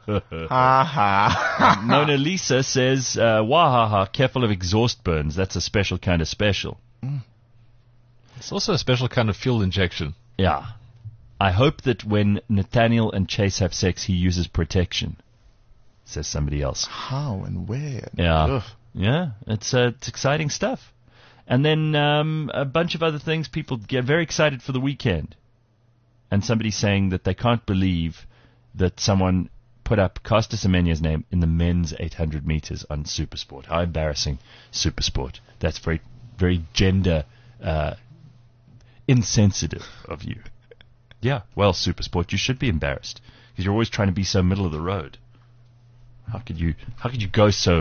Mona Lisa says, wahaha, careful of exhaust burns. That's a special kind of special.
It's also a special kind of fuel injection.
Yeah. I hope that when Nathaniel and Chase have sex, he uses protection, says somebody else.
How and where?
Yeah.
Ugh.
Yeah, it's exciting stuff. And then a bunch of other things. People get very excited for the weekend. And somebody saying that they can't believe that someone put up Caster Semenya's name in the men's 800 meters on Supersport. How embarrassing, Supersport. That's very, very gender insensitive of you. Yeah, well, Supersport, you should be embarrassed because you're always trying to be so middle of the road. How could you go so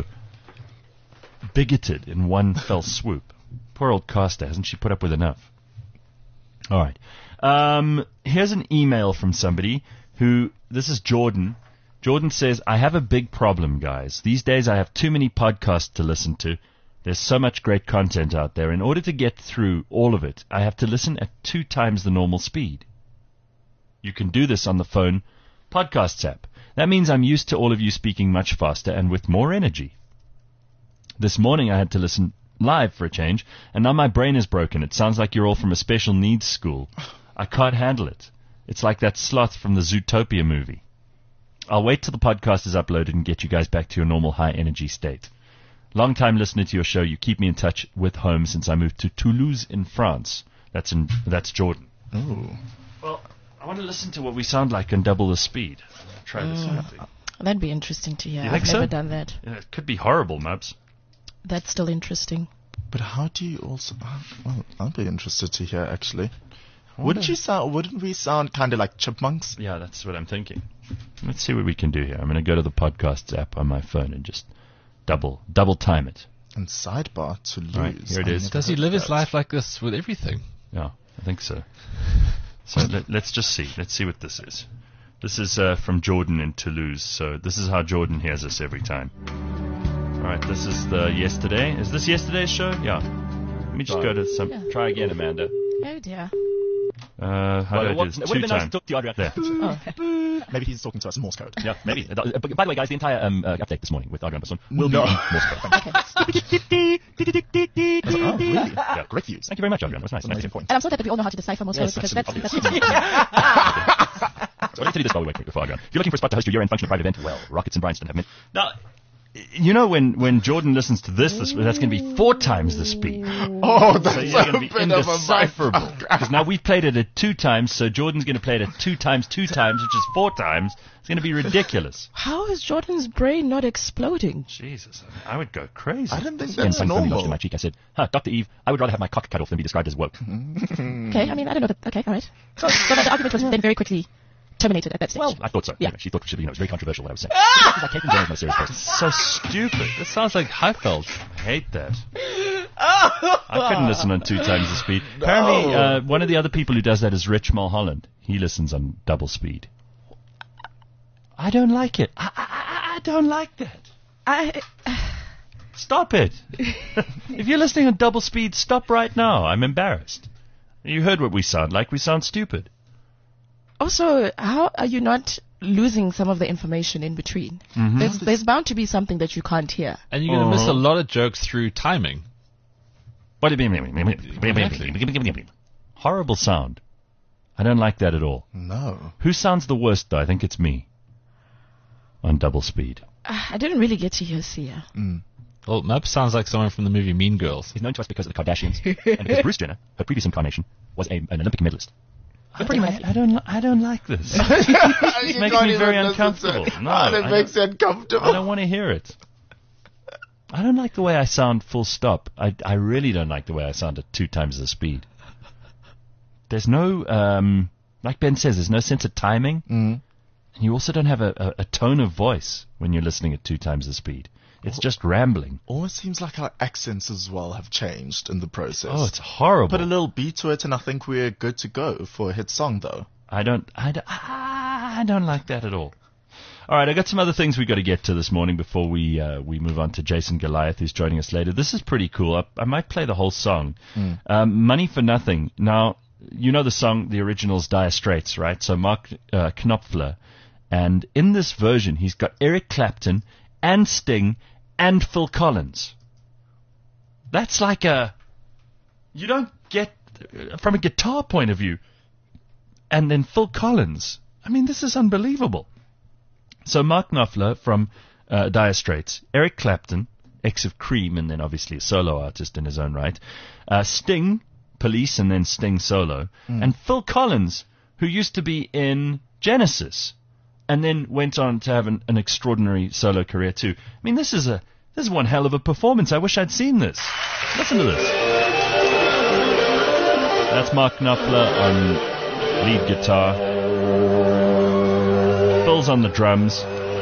bigoted in one fell swoop? Poor old Caster, hasn't she put up with enough? All right. Here's an email from somebody who, this is Jordan. Jordan says, I have a big problem, guys. These days I have too many podcasts to listen to. There's so much great content out there. In order to get through all of it, I have to listen at 2 times the normal speed. You can do this on the phone podcasts app. That means I'm used to all of you speaking much faster and with more energy. This morning I had to listen live for a change, and now my brain is broken. It sounds like you're all from a special needs school. I can't handle it. It's like that sloth from the Zootopia movie. I'll wait till the podcast is uploaded and get you guys back to your normal high energy state. Long time listener to your show. You keep me in touch with home since I moved to Toulouse in France. That's Jordan.
Ooh.
Well, I want to listen to what we sound like and double the speed. Try this out.
That'd be interesting to hear.
You
I've
think
never
so?
done that.
Yeah, it could be horrible, Mubs.
That's still interesting.
But how do you also... Well, I'd be interested to hear, actually. Wouldn't we sound kind of like chipmunks?
Yeah, that's what I'm thinking. Let's see what we can do here. I'm going to go to the podcasts app on my phone and just double time it.
And sidebar to lose.
Right, here it is.
Does he live his life like this with everything?
Yeah, I think so. So let's just see. Let's see what this is. This is from Jordan in Toulouse. So this is how Jordan hears us every time. All right, this is the yesterday. Is this yesterday's show? Yeah. Let me just go to some... Yeah. Try again, Amanda.
Oh, dear.
How do I do this? 2 times. There.
Oh.
Maybe he's talking to us in Morse code.
Yeah, maybe. By the way, guys, the entire update this morning with Adrian Basson will be in Morse code.
Oh, really?
Yeah.
Great views.
Thank you very much, Adrian. That was nice.
Amazing point.
And I'm so glad that we all know how to decipher Morse code, because that's
So I'd like to tell you this while we wait for Adrian. If you're looking for a spot to host your year-end function or private event, well, Rockets and Bryanston have been... Now, you know, when Jordan listens to this that's going to be 4 times the speed.
Oh, that's
so you're going to be indecipherable. Because now we've played it at 2 times, so Jordan's going to play it at 2 times, which is 4 times. It's going to be ridiculous.
How is Jordan's brain not exploding?
Jesus, I would go crazy.
I don't think that's normal.
In my cheek, I said, Dr. Eve, I would rather have my cock cut off than be described as woke.
Okay, I mean, I don't know. Okay, all right. So the argument was then very quickly terminated at that stage.
Well, I thought so.
Yeah.
She thought it was very controversial what I was saying. Like Caitlyn Jenner's my serious person.
So stupid. This sounds like Highfeld.
I hate that. I couldn't listen on 2 times the speed. Apparently, one of the other people who does that is Rich Mulholland. He listens on double speed. I don't like it. I don't like that. Stop it. If you're listening on double speed, stop right now. I'm embarrassed. You heard what we sound like. We sound stupid.
Also, how are you not losing some of the information in between?
Mm-hmm.
There's bound to be something that you can't hear.
And you're going to miss a lot of jokes through timing.
Horrible sound. I don't like that at all.
No.
Who sounds the worst, though? I think it's me. On double speed.
I didn't really get to hear Sia.
Well, Mup sounds like someone from the movie Mean Girls.
He's known to us because of the Kardashians. And because Bruce Jenner, her previous incarnation, was an Olympic medalist. But pretty much, I don't like this. It makes me very uncomfortable.
It makes you uncomfortable.
I don't want to hear it. I don't like the way I sound full stop. I really don't like the way I sound at 2 times the speed. There's no, like Ben says, there's no sense of timing. And you also don't have a tone of voice when you're listening at 2 times the speed. It's just rambling.
Almost seems like our accents as well have changed in the process.
Oh, it's horrible.
Put a little beat to it, and I think we're good to go for a hit song, though.
I don't like that at all. All right, I got some other things we got to get to this morning before we move on to Jason Goliath, who's joining us later. This is pretty cool. I might play the whole song. Money for Nothing. Now, you know the song, the original's Dire Straits, right? So Mark Knopfler. And in this version, he's got Eric Clapton and Sting and Phil Collins. That's like you don't get, from a guitar point of view, and then Phil Collins. I mean, this is unbelievable. So Mark Knopfler from Dire Straits, Eric Clapton, ex of Cream, and then obviously a solo artist in his own right, Sting, Police, and then Sting solo, and Phil Collins, who used to be in Genesis, and then went on to have an extraordinary solo career too. I mean, this is one hell of a performance. I wish I'd seen this. Listen to this. That's Mark Knopfler on lead guitar. Phil's on the drums.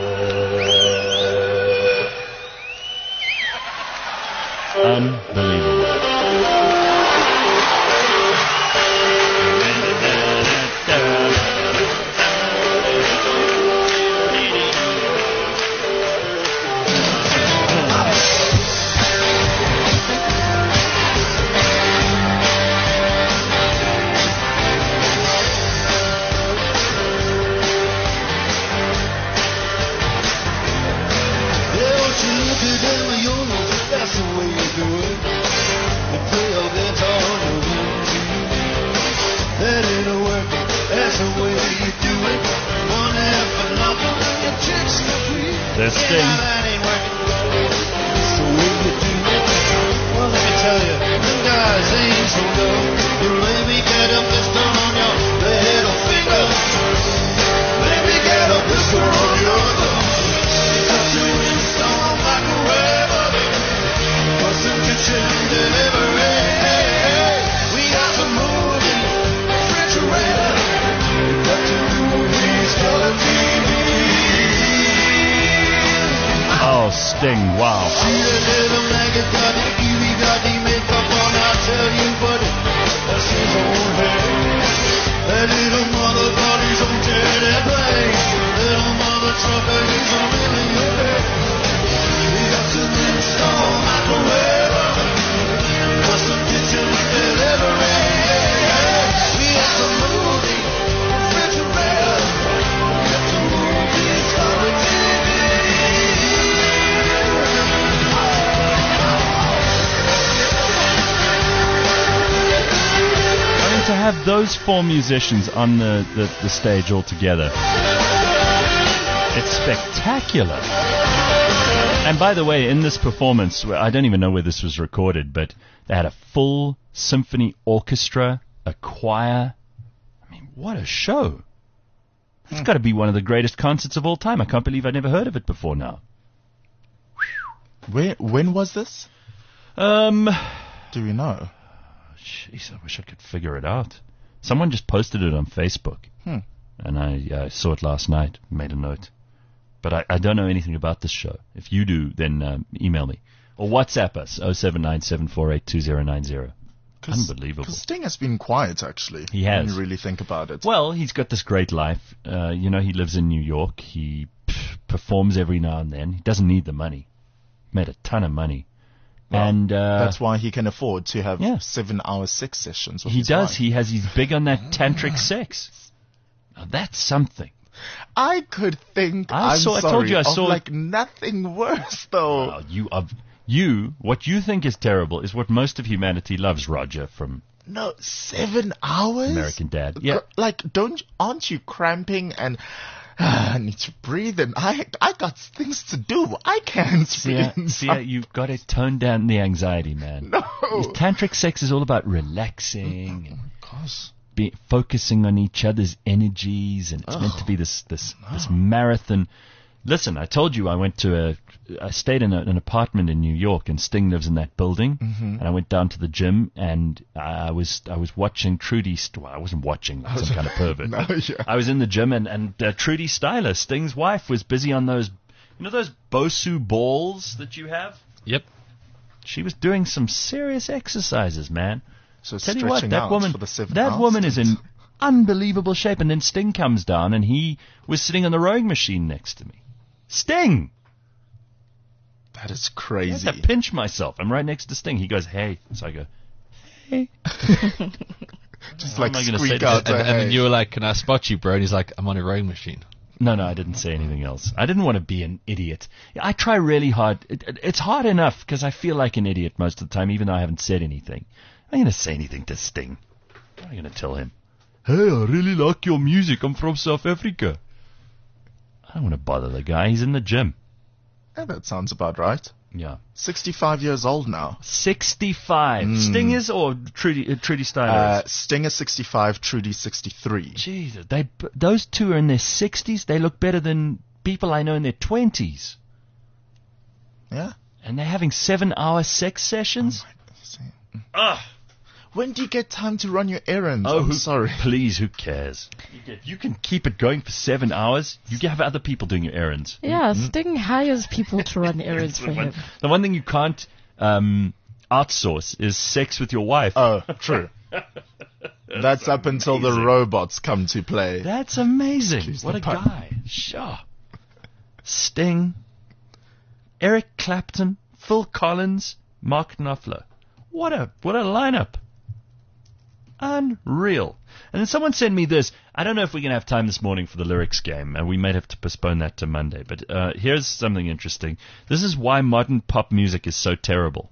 Unbelievable. There's Sting.
Well, let me tell you, them guys ain't so dumb. You let me get a pistol on your little finger. Let me get a pistol on your thumb. Got to install a microwave oven for some kitchen delivery. We got to move in refrigerator. We got to move these color TVs.
Oh, Sting, wow.
See a little nugget got the Evie got the makeup on, I tell you, buddy, that's his own hair. That little mother got his own teddy plane. Little mother trucker, he's a millionaire. We got to install a microwave oven, custom kitchen delivery. We got to move the refrigerator. We got to move these color TVs.
To have those 4 musicians on the stage all together, it's spectacular. And by the way, in this performance, I don't even know where this was recorded, but they had a full symphony orchestra, a choir. I mean, what a show. It's got to be one of the greatest concerts of all time. I can't believe I'd never heard of it before now.
When was this?
Do
we know?
Jeez, I wish I could figure it out. Someone just posted it on Facebook, and I saw it last night, made a note. But I don't know anything about this show. If you do, then email me. Or WhatsApp us, 0797482090. Unbelievable.
Because Sting has been quiet, actually.
He has.
When you really think about it.
Well, he's got this great life. He lives in New York. He performs every now and then. He doesn't need the money. made a ton of money.
Well,
and
that's why he can afford to have 7-hour sex sessions with his wife.
He's big on that tantric sex. Now, that's something.
I could think I told you I saw like nothing worse though.
What you think is terrible is what most of humanity loves, Roger, from
7 hours?
American Dad. Yeah.
Aren't you cramping and I need to breathe and I got things to do. I can't breathe.
See, you've got to tone down the anxiety, man.
No.
Tantric sex is all about relaxing and
gosh.
Focusing on each other's energies, and it's meant to be this marathon. Listen, I told you I stayed in an apartment in New York, and Sting lives in that building, and I went down to the gym, and I was watching Trudy. Well, I wasn't watching like some kind of pervert. I was in the gym, and Trudy Styler, Sting's wife, was busy on those Bosu balls that you have.
Yep.
She was doing some serious exercises, man.
So
tell you what, that
woman
woman is in unbelievable shape. And then Sting comes down, and he was sitting on the rowing machine next to me. Sting!
That is crazy.
I had to pinch myself. I'm right next to Sting. He goes, hey. So I go, hey.
Just like squeak out.
And then you were like, can I spot you, bro? And he's like, I'm on a rowing machine.
No, I didn't say anything else. I didn't want to be an idiot. I try really hard. It's hard enough because I feel like an idiot most of the time, even though I haven't said anything. I'm going to say anything to Sting. What am I going to tell him? Hey, I really like your music. I'm from South Africa. I don't want to bother the guy. He's in the gym.
Yeah, that sounds about right.
Yeah.
65 years old now.
65. Sting is or Trudy Styler is?
Sting is 65, Trudy 63.
Jesus, those two are in their 60s. They look better than people I know in their 20s.
Yeah.
And they're having 7-hour sex sessions?
When do you get time to run your errands?
Oh,
I'm sorry.
Please, who cares? You can keep it going for 7 hours. You can have other people doing your errands.
Yeah, Sting hires people to run errands for him.
The one thing you can't outsource is sex with your wife.
Oh, true. That's up until the robots come to play.
That's amazing. What a guy. Sure. Sting, Eric Clapton, Phil Collins, Mark Knopfler. What a lineup. Unreal. And then someone sent me this. I don't know if we're going to have time this morning for the lyrics game, and we may have to postpone that to Monday. But here's something interesting. This is why modern pop music is so terrible.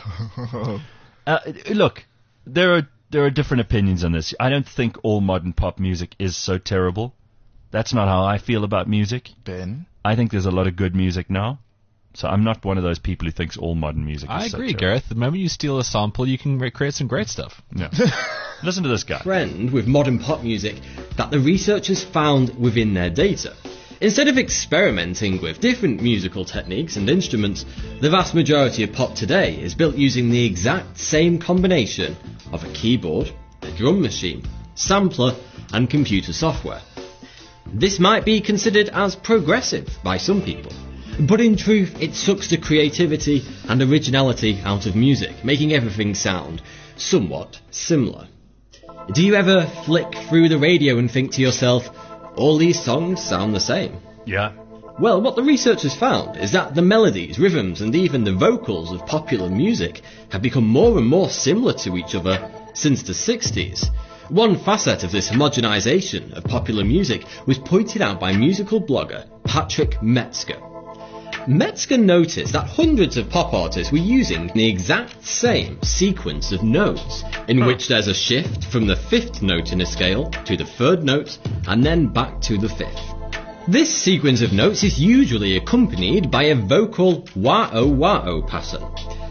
Look, there are different opinions on this. I don't think all modern pop music is so terrible. That's not how I feel about music.
Ben?
I think there's a lot of good music now. So I'm not one of those people who thinks all modern music is so
I agree,
terrible.
Gareth. The moment you steal a sample, you can create some great stuff.
Yeah. Listen to this guy.
Trend with modern pop music that the researchers found within their data. Instead of experimenting with different musical techniques and instruments, the vast majority of pop today is built using the exact same combination of a keyboard, a drum machine, sampler, and computer software. This might be considered as progressive by some people, but in truth it sucks the creativity and originality out of music, making everything sound somewhat similar. Do you ever flick through the radio and think to yourself, all these songs sound the same?
Yeah.
Well, what the researchers found is that the melodies, rhythms, and even the vocals of popular music have become more and more similar to each other since the 60s. One facet of this homogenization of popular music was pointed out by musical blogger Patrick Metzger. Metzger noticed that hundreds of pop artists were using the exact same sequence of notes, in which there's a shift from the fifth note in a scale to the third note and then back to the fifth. This sequence of notes is usually accompanied by a vocal wah-oh pattern.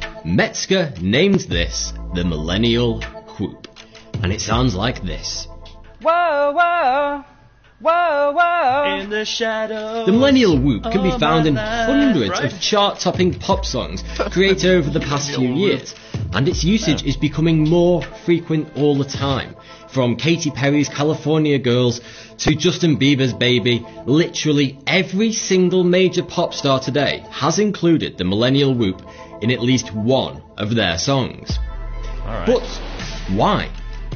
Metzger named this the millennial whoop, and it sounds like this.
Whoa, whoa. Whoa, whoa.
In the shadows.
The millennial whoop can be found in hundreds of chart-topping pop songs created over the past few years, and its usage is becoming more frequent all the time. From Katy Perry's California Girls to Justin Bieber's Baby, literally every single major pop star today has included the millennial whoop in at least one of their songs.
All right.
But why?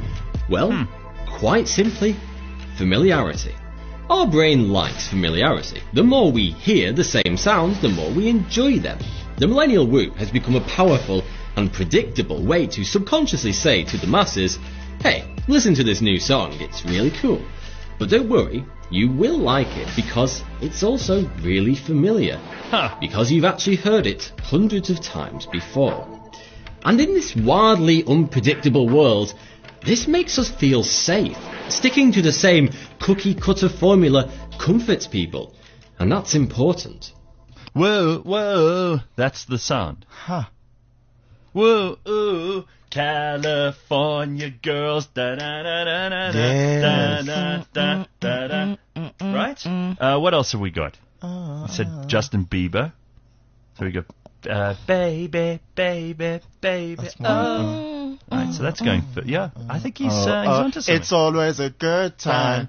Well, quite simply, familiarity. Our brain likes familiarity. The more we hear the same sounds, the more we enjoy them. the millennial whoop has become a powerful and predictable way to subconsciously say to the masses, hey, listen to this new song, it's really cool. But don't worry, you will like it because it's also really familiar. Because you've actually heard it hundreds of times before. And in this wildly unpredictable world, this makes us feel safe. Sticking to the same cookie-cutter formula comforts people, and that's important.
Whoa, whoa, that's the sound.
Huh.
Whoa, ooh, California girls, da da da da da da da da da da. Right? What else have we got? You said Justin Bieber. So we go, baby, baby, baby. Oh. Right, so that's going for, yeah. I think he's onto something.
It's always a good time.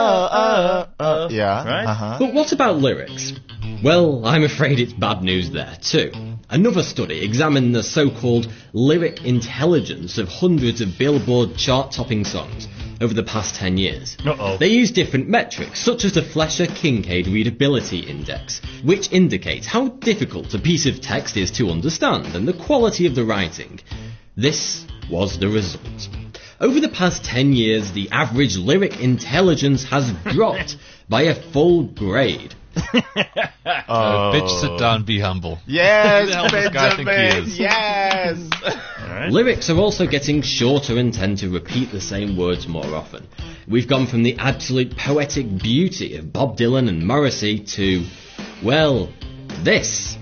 Yeah.
Right.
But what about lyrics? Well, I'm afraid it's bad news there too. Another study examined the so-called lyric intelligence of hundreds of Billboard chart-topping songs over the past 10 years. They use different metrics, such as the Fleischer-Kincaid Readability Index, which indicates how difficult a piece of text is to understand and the quality of the writing. This was the result. Over the past 10 years, the average lyric intelligence has dropped by a full grade.
Bitch, sit down, be humble.
Yes,
Who the hell does this guy think he is?
yes.
Right.
Lyrics are also getting shorter and tend to repeat the same words more often. We've gone from the absolute poetic beauty of Bob Dylan and Morrissey to, well, this.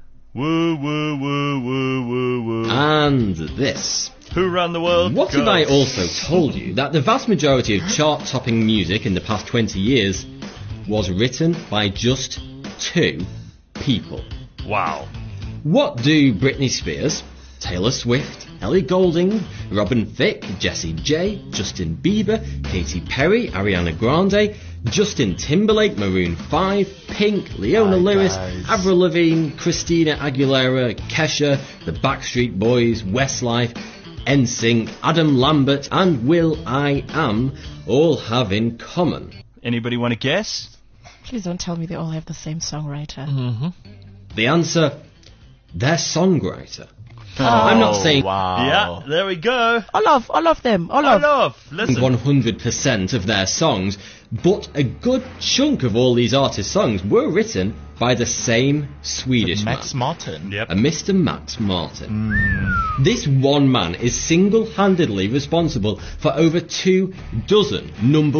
Woo, woo, woo, woo, woo, woo.
And this.
Who run the world?
What if I also told you that the vast majority of chart-topping music in the past 20 years was written by just 2 people?
Wow.
What do Britney Spears, Taylor Swift, Ellie Goulding, Robin Thicke, Jessie J, Justin Bieber, Katy Perry, Ariana Grande, Justin Timberlake, Maroon 5, Pink, Leona Lewis, Avril Lavigne, Christina Aguilera, Kesha, the Backstreet Boys, Westlife, NSYNC, Adam Lambert and will.i.am all have in common?
Anybody want to guess?
Please don't tell me they all have the same songwriter.
The answer, their songwriter. I'm not saying
Yeah, there we go.
All of them.
Listen.
100% of their songs, but a good chunk of all these artists' songs were written by the same Swedish
Max
man.
Martin.
Yep.
A Mr. Max Martin. This one man is single-handedly responsible for over 2 dozen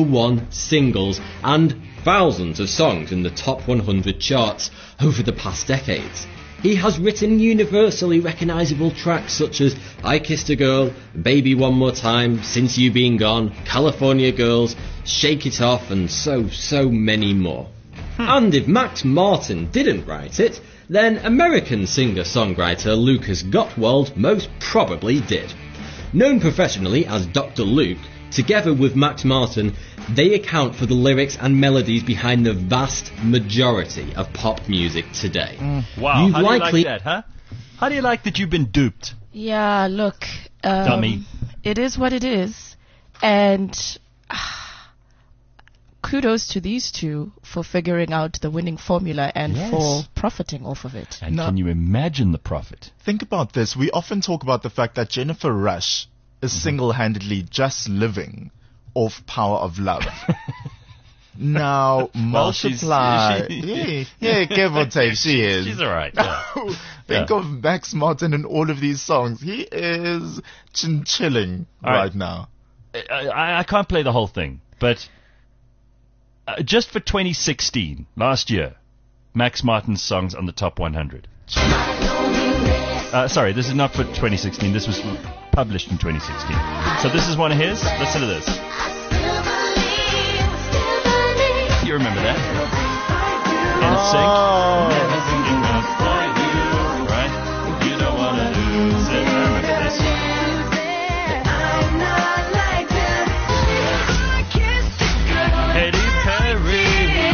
#1 singles and thousands of songs in the top 100 charts over the past decades. He has written universally recognisable tracks such as I Kissed a Girl, Baby One More Time, Since You Been Gone, California Girls, Shake It Off, and so many more. And if Max Martin didn't write it, then American singer-songwriter Lucas Gottwald most probably did. Known professionally as Dr. Luke, together with Max Martin, they account for the lyrics and melodies behind the vast majority of pop music today.
Wow,
You've
how do you
likely
like that, huh? How do you like that you've been duped?
Yeah, look.
Dummy.
It is what it is. And kudos to these two for figuring out the winning formula and for profiting off of it.
And can you imagine the profit?
Think about this. We often talk about the fact that Jennifer Rush is single-handedly just living off Power of Love. Now, multiply. Yeah, give or take, she is.
She's alright.
Think of Max Martin and all of these songs. He is chilling right now.
I can't play the whole thing, but just for 2016, last year, Max Martin's songs on the top 100. Sorry, this is not for 2016. This was published in 2016. So this is one of his. Listen to this. You remember that? Right? You don't want to lose it. I remember this. Katy Perry.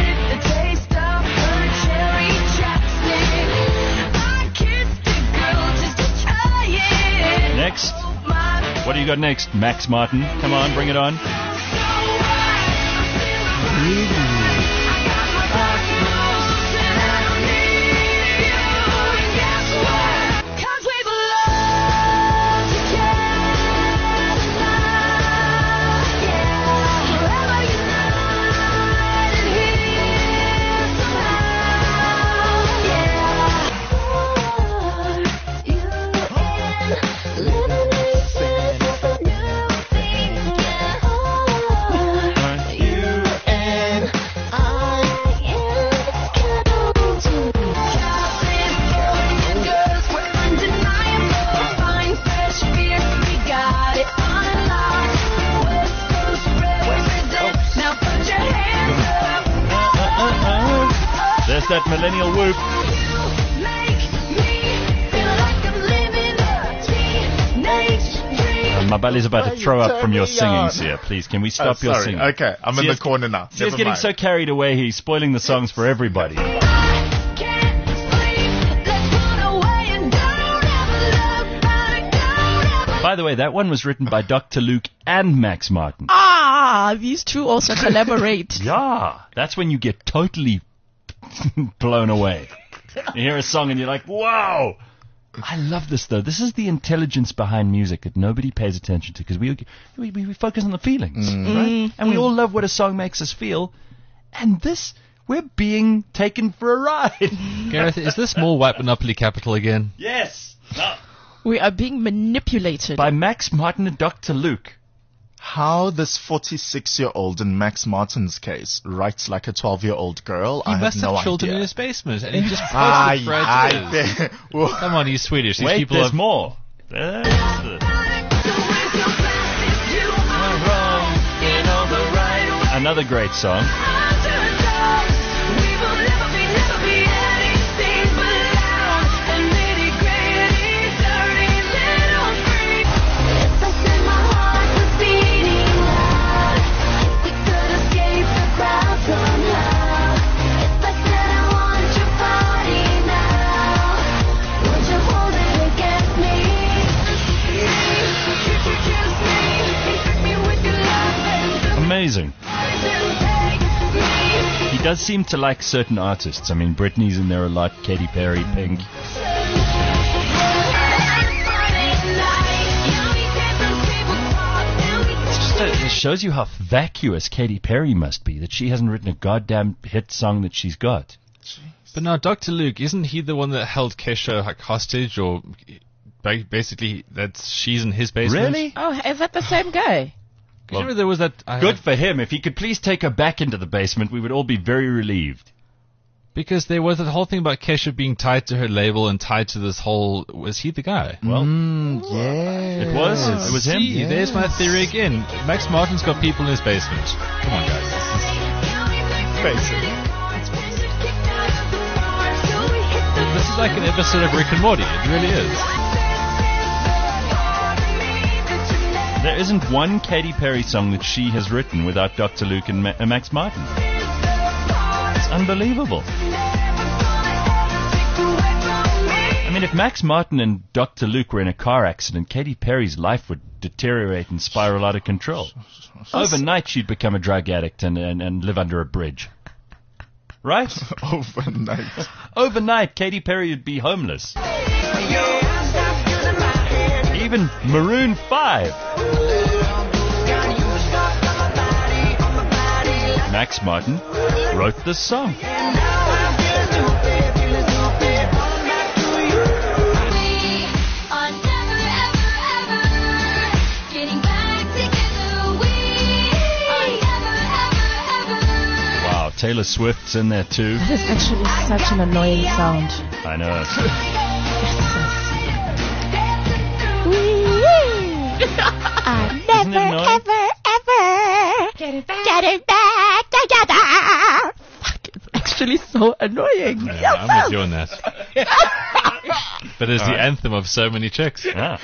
Next. What do you got next, Max Martin? Come on, bring it on. There's that millennial whoop. Mabali's about to throw up from your singing, Sia. Please, can we stop your
sorry.
singing?
Okay, I'm in the corner now.
Sia's
Never
getting
mind.
so carried away, he's spoiling the songs for everybody. By the way, that one was written by Dr. Luke and Max Martin.
These two also collaborate.
Yeah, that's when you get totally blown away. You hear a song and you're like, wow! I love this, though. This is the intelligence behind music that nobody pays attention to, because we focus on the feelings, right? And we all love what a song makes us feel. And this, we're being taken for a ride.
Gareth, is this more White Monopoly Capital again?
Yes. No.
We are being manipulated.
By Max Martin and Dr. Luke.
How this 46-year-old, in Max Martin's case, writes like a 12-year-old girl,
He
I
must
have no
have children
idea.
in his basement, and he just posted for it. Come on, he's Swedish. These
Wait,
people
there's
have
more. Another great song. Amazing. He does seem to like certain artists. I mean, Britney's in there a lot, Katy Perry, Pink. It shows you how vacuous Katy Perry must be, that she hasn't written a goddamn hit song that she's got.
But now, Dr. Luke, isn't he the one that held Kesha like hostage, or basically that she's in his basement?
Really? Oh, is that the same guy?
Well, remember there was that...
Good for him. If he could please take her back into the basement, we would all be very relieved.
Because there was that whole thing about Kesha being tied to her label and tied to this whole... Was he the guy?
Well,
yeah.
It was. It was him.
See, there's my theory again. Max Martin's got people in his basement. Come on, guys. This is like an episode of Rick and Morty. It really is.
There isn't one Katy Perry song that she has written without Dr. Luke and Max Martin. It's unbelievable. I mean, if Max Martin and Dr. Luke were in a car accident, Katy Perry's life would deteriorate and spiral out of control. Overnight, she'd become a drug addict and live under a bridge. Right?
Overnight.
Overnight, Katy Perry would be homeless. Even Maroon 5. Max Martin wrote this song. Wow, Taylor Swift's in there too.
That is actually such an annoying sound.
I know.
I never, ever get it back together. Fuck, it's actually so annoying.
Yeah, I'm with you on that. But it's the anthem of so many chicks.
Yeah.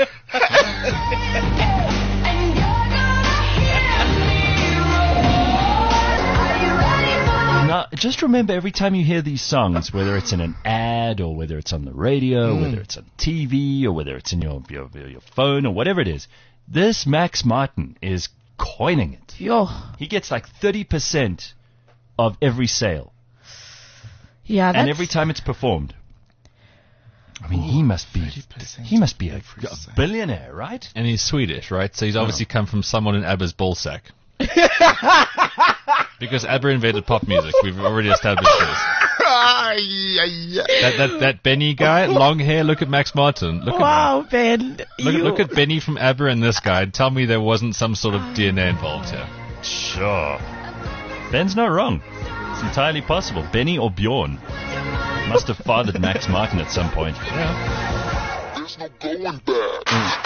Now, just remember, every time you hear these songs, whether it's in an ad or whether it's on the radio, whether it's on TV or whether it's in your phone or whatever it is, this Max Martin is coining it.
Yo.
He gets like 30% of every sale.
Yeah,
and every time it's performed. I mean, he must be a billionaire, right?
And he's Swedish, right? So he's obviously come from someone in ABBA's ballsack. Because ABBA invented pop music. We've already established this. That Benny guy, long hair. Look at Max Martin. Look
wow, Ben.
Look at Benny from ABBA and this guy. And tell me there wasn't some sort of DNA involved here.
Sure. Ben's not wrong. It's entirely possible. Benny or Bjorn must have fathered Max Martin at some point.
Yeah. There's no going back.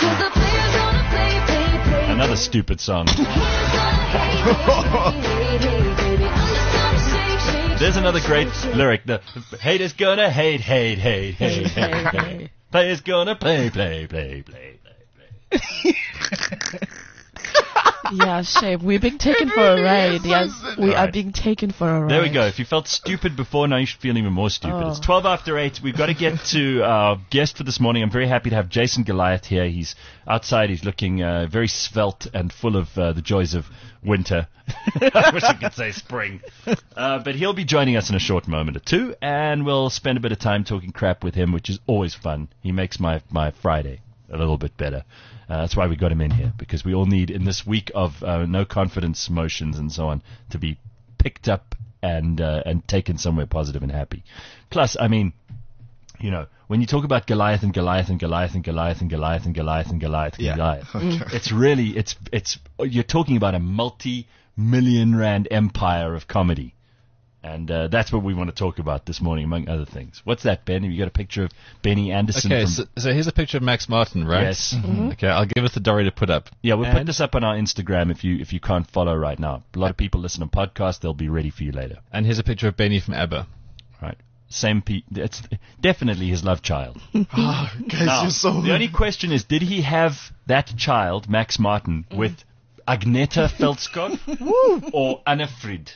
Another stupid song. There's another great lyric. The haters gonna hate, hate, hate, hate, hate, hate. Players gonna play, play, play, play, play, play.
Yeah, shame. We're being taken for a ride. Yes, we are being taken for a ride.
There we go. If you felt stupid before, now you should feel even more stupid. It's 12 after 8. We've got to get to our guest for this morning. I'm very happy to have Jason Goliath here. He's outside. He's looking very svelte and full of the joys of winter. I wish I could say spring. But he'll be joining us in a short moment or two, and we'll spend a bit of time talking crap with him, which is always fun. He makes my Friday a little bit better. That's why we got him in here, because we all need, in this week of no confidence motions and so on, to be picked up and taken somewhere positive and happy. Plus, I mean, you know, when you talk about Goliath and Goliath and Goliath and Goliath and Goliath and Goliath and Goliath and Goliath, it's really, it's you're talking about a multi-million rand empire of comedy. And that's what we want to talk about this morning, among other things. What's that, Ben? Have you got a picture of Benny Anderson?
Okay, so here's a picture of Max Martin, right?
Yes. Mm-hmm.
Okay, I'll give it to Dory to put up.
Yeah, we'll put this up on our Instagram if you can't follow right now. A lot of people listen on podcasts. They'll be ready for you later.
And here's a picture of Benny from ABBA.
Right. Same it's definitely his love child.
Guys,
now,
you're so...
The only question is, did he have that child, Max Martin, with Agneta Veldskog or Annefrid?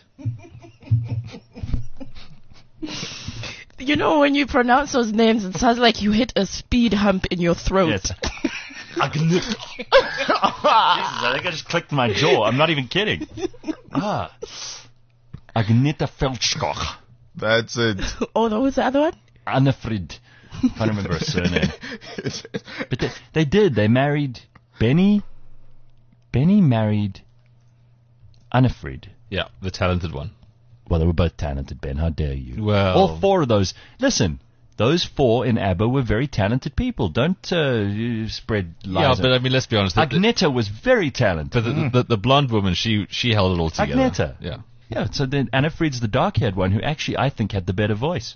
You know, when you pronounce those names, it sounds like you hit a speed hump in your throat.
Yes. Agneta. Jesus, I think I just clicked my jaw. I'm not even kidding. Agneta Veldskog.
That's it.
Oh, what was the other one?
Annefrid. I can't remember her surname. But they did. They married Benny. Benny married Annefrid.
Yeah, the talented one.
Well, they were both talented, Ben. How dare you?
Well,
all four of those. Listen, those four in ABBA were very talented people. Don't spread lies.
Yeah, but I mean, let's be honest.
Agneta was very talented.
But the blonde woman, she held it all together.
Agneta.
Yeah.
Yeah, so then Annefrid's the dark-haired one who actually, I think, had the better voice.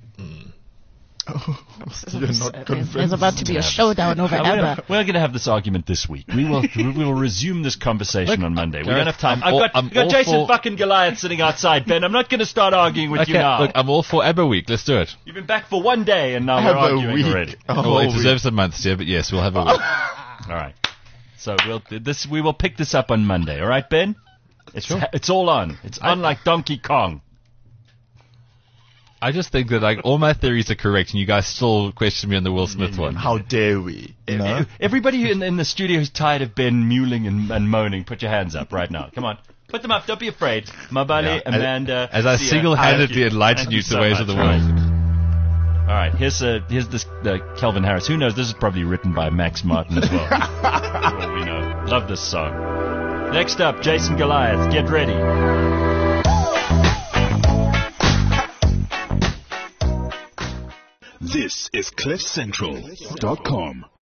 You're not convinced.
There's about to be a showdown over ABBA.
We're going to have this argument this week. We will resume this conversation on Monday. We don't have time. I've got Jason fucking Goliath sitting outside, Ben. I'm not going to start arguing with you now.
Look, I'm all for ABBA week. Let's do it.
You've been back for one day, and now we're arguing already.
Well, it deserves a month, yeah, but yes, we'll have a week.
All right. So we will pick this up on Monday. All right, Ben? It's all on. It's on like Donkey Kong.
I just think that like all my theories are correct, and you guys still question me on the Will Smith one.
How dare we? No?
Everybody in the studio who's tired of Ben mewling and moaning, put your hands up right now. Come on. Put them up. Don't be afraid. Mabale, Amanda.
As I single-handedly enlighten you to the ways of the world.
All right. Here's this Calvin Harris. Who knows? This is probably written by Max Martin as well. For all we know. Love this song. Next up, Jason Goliath. Get ready.
This is CliffCentral.com.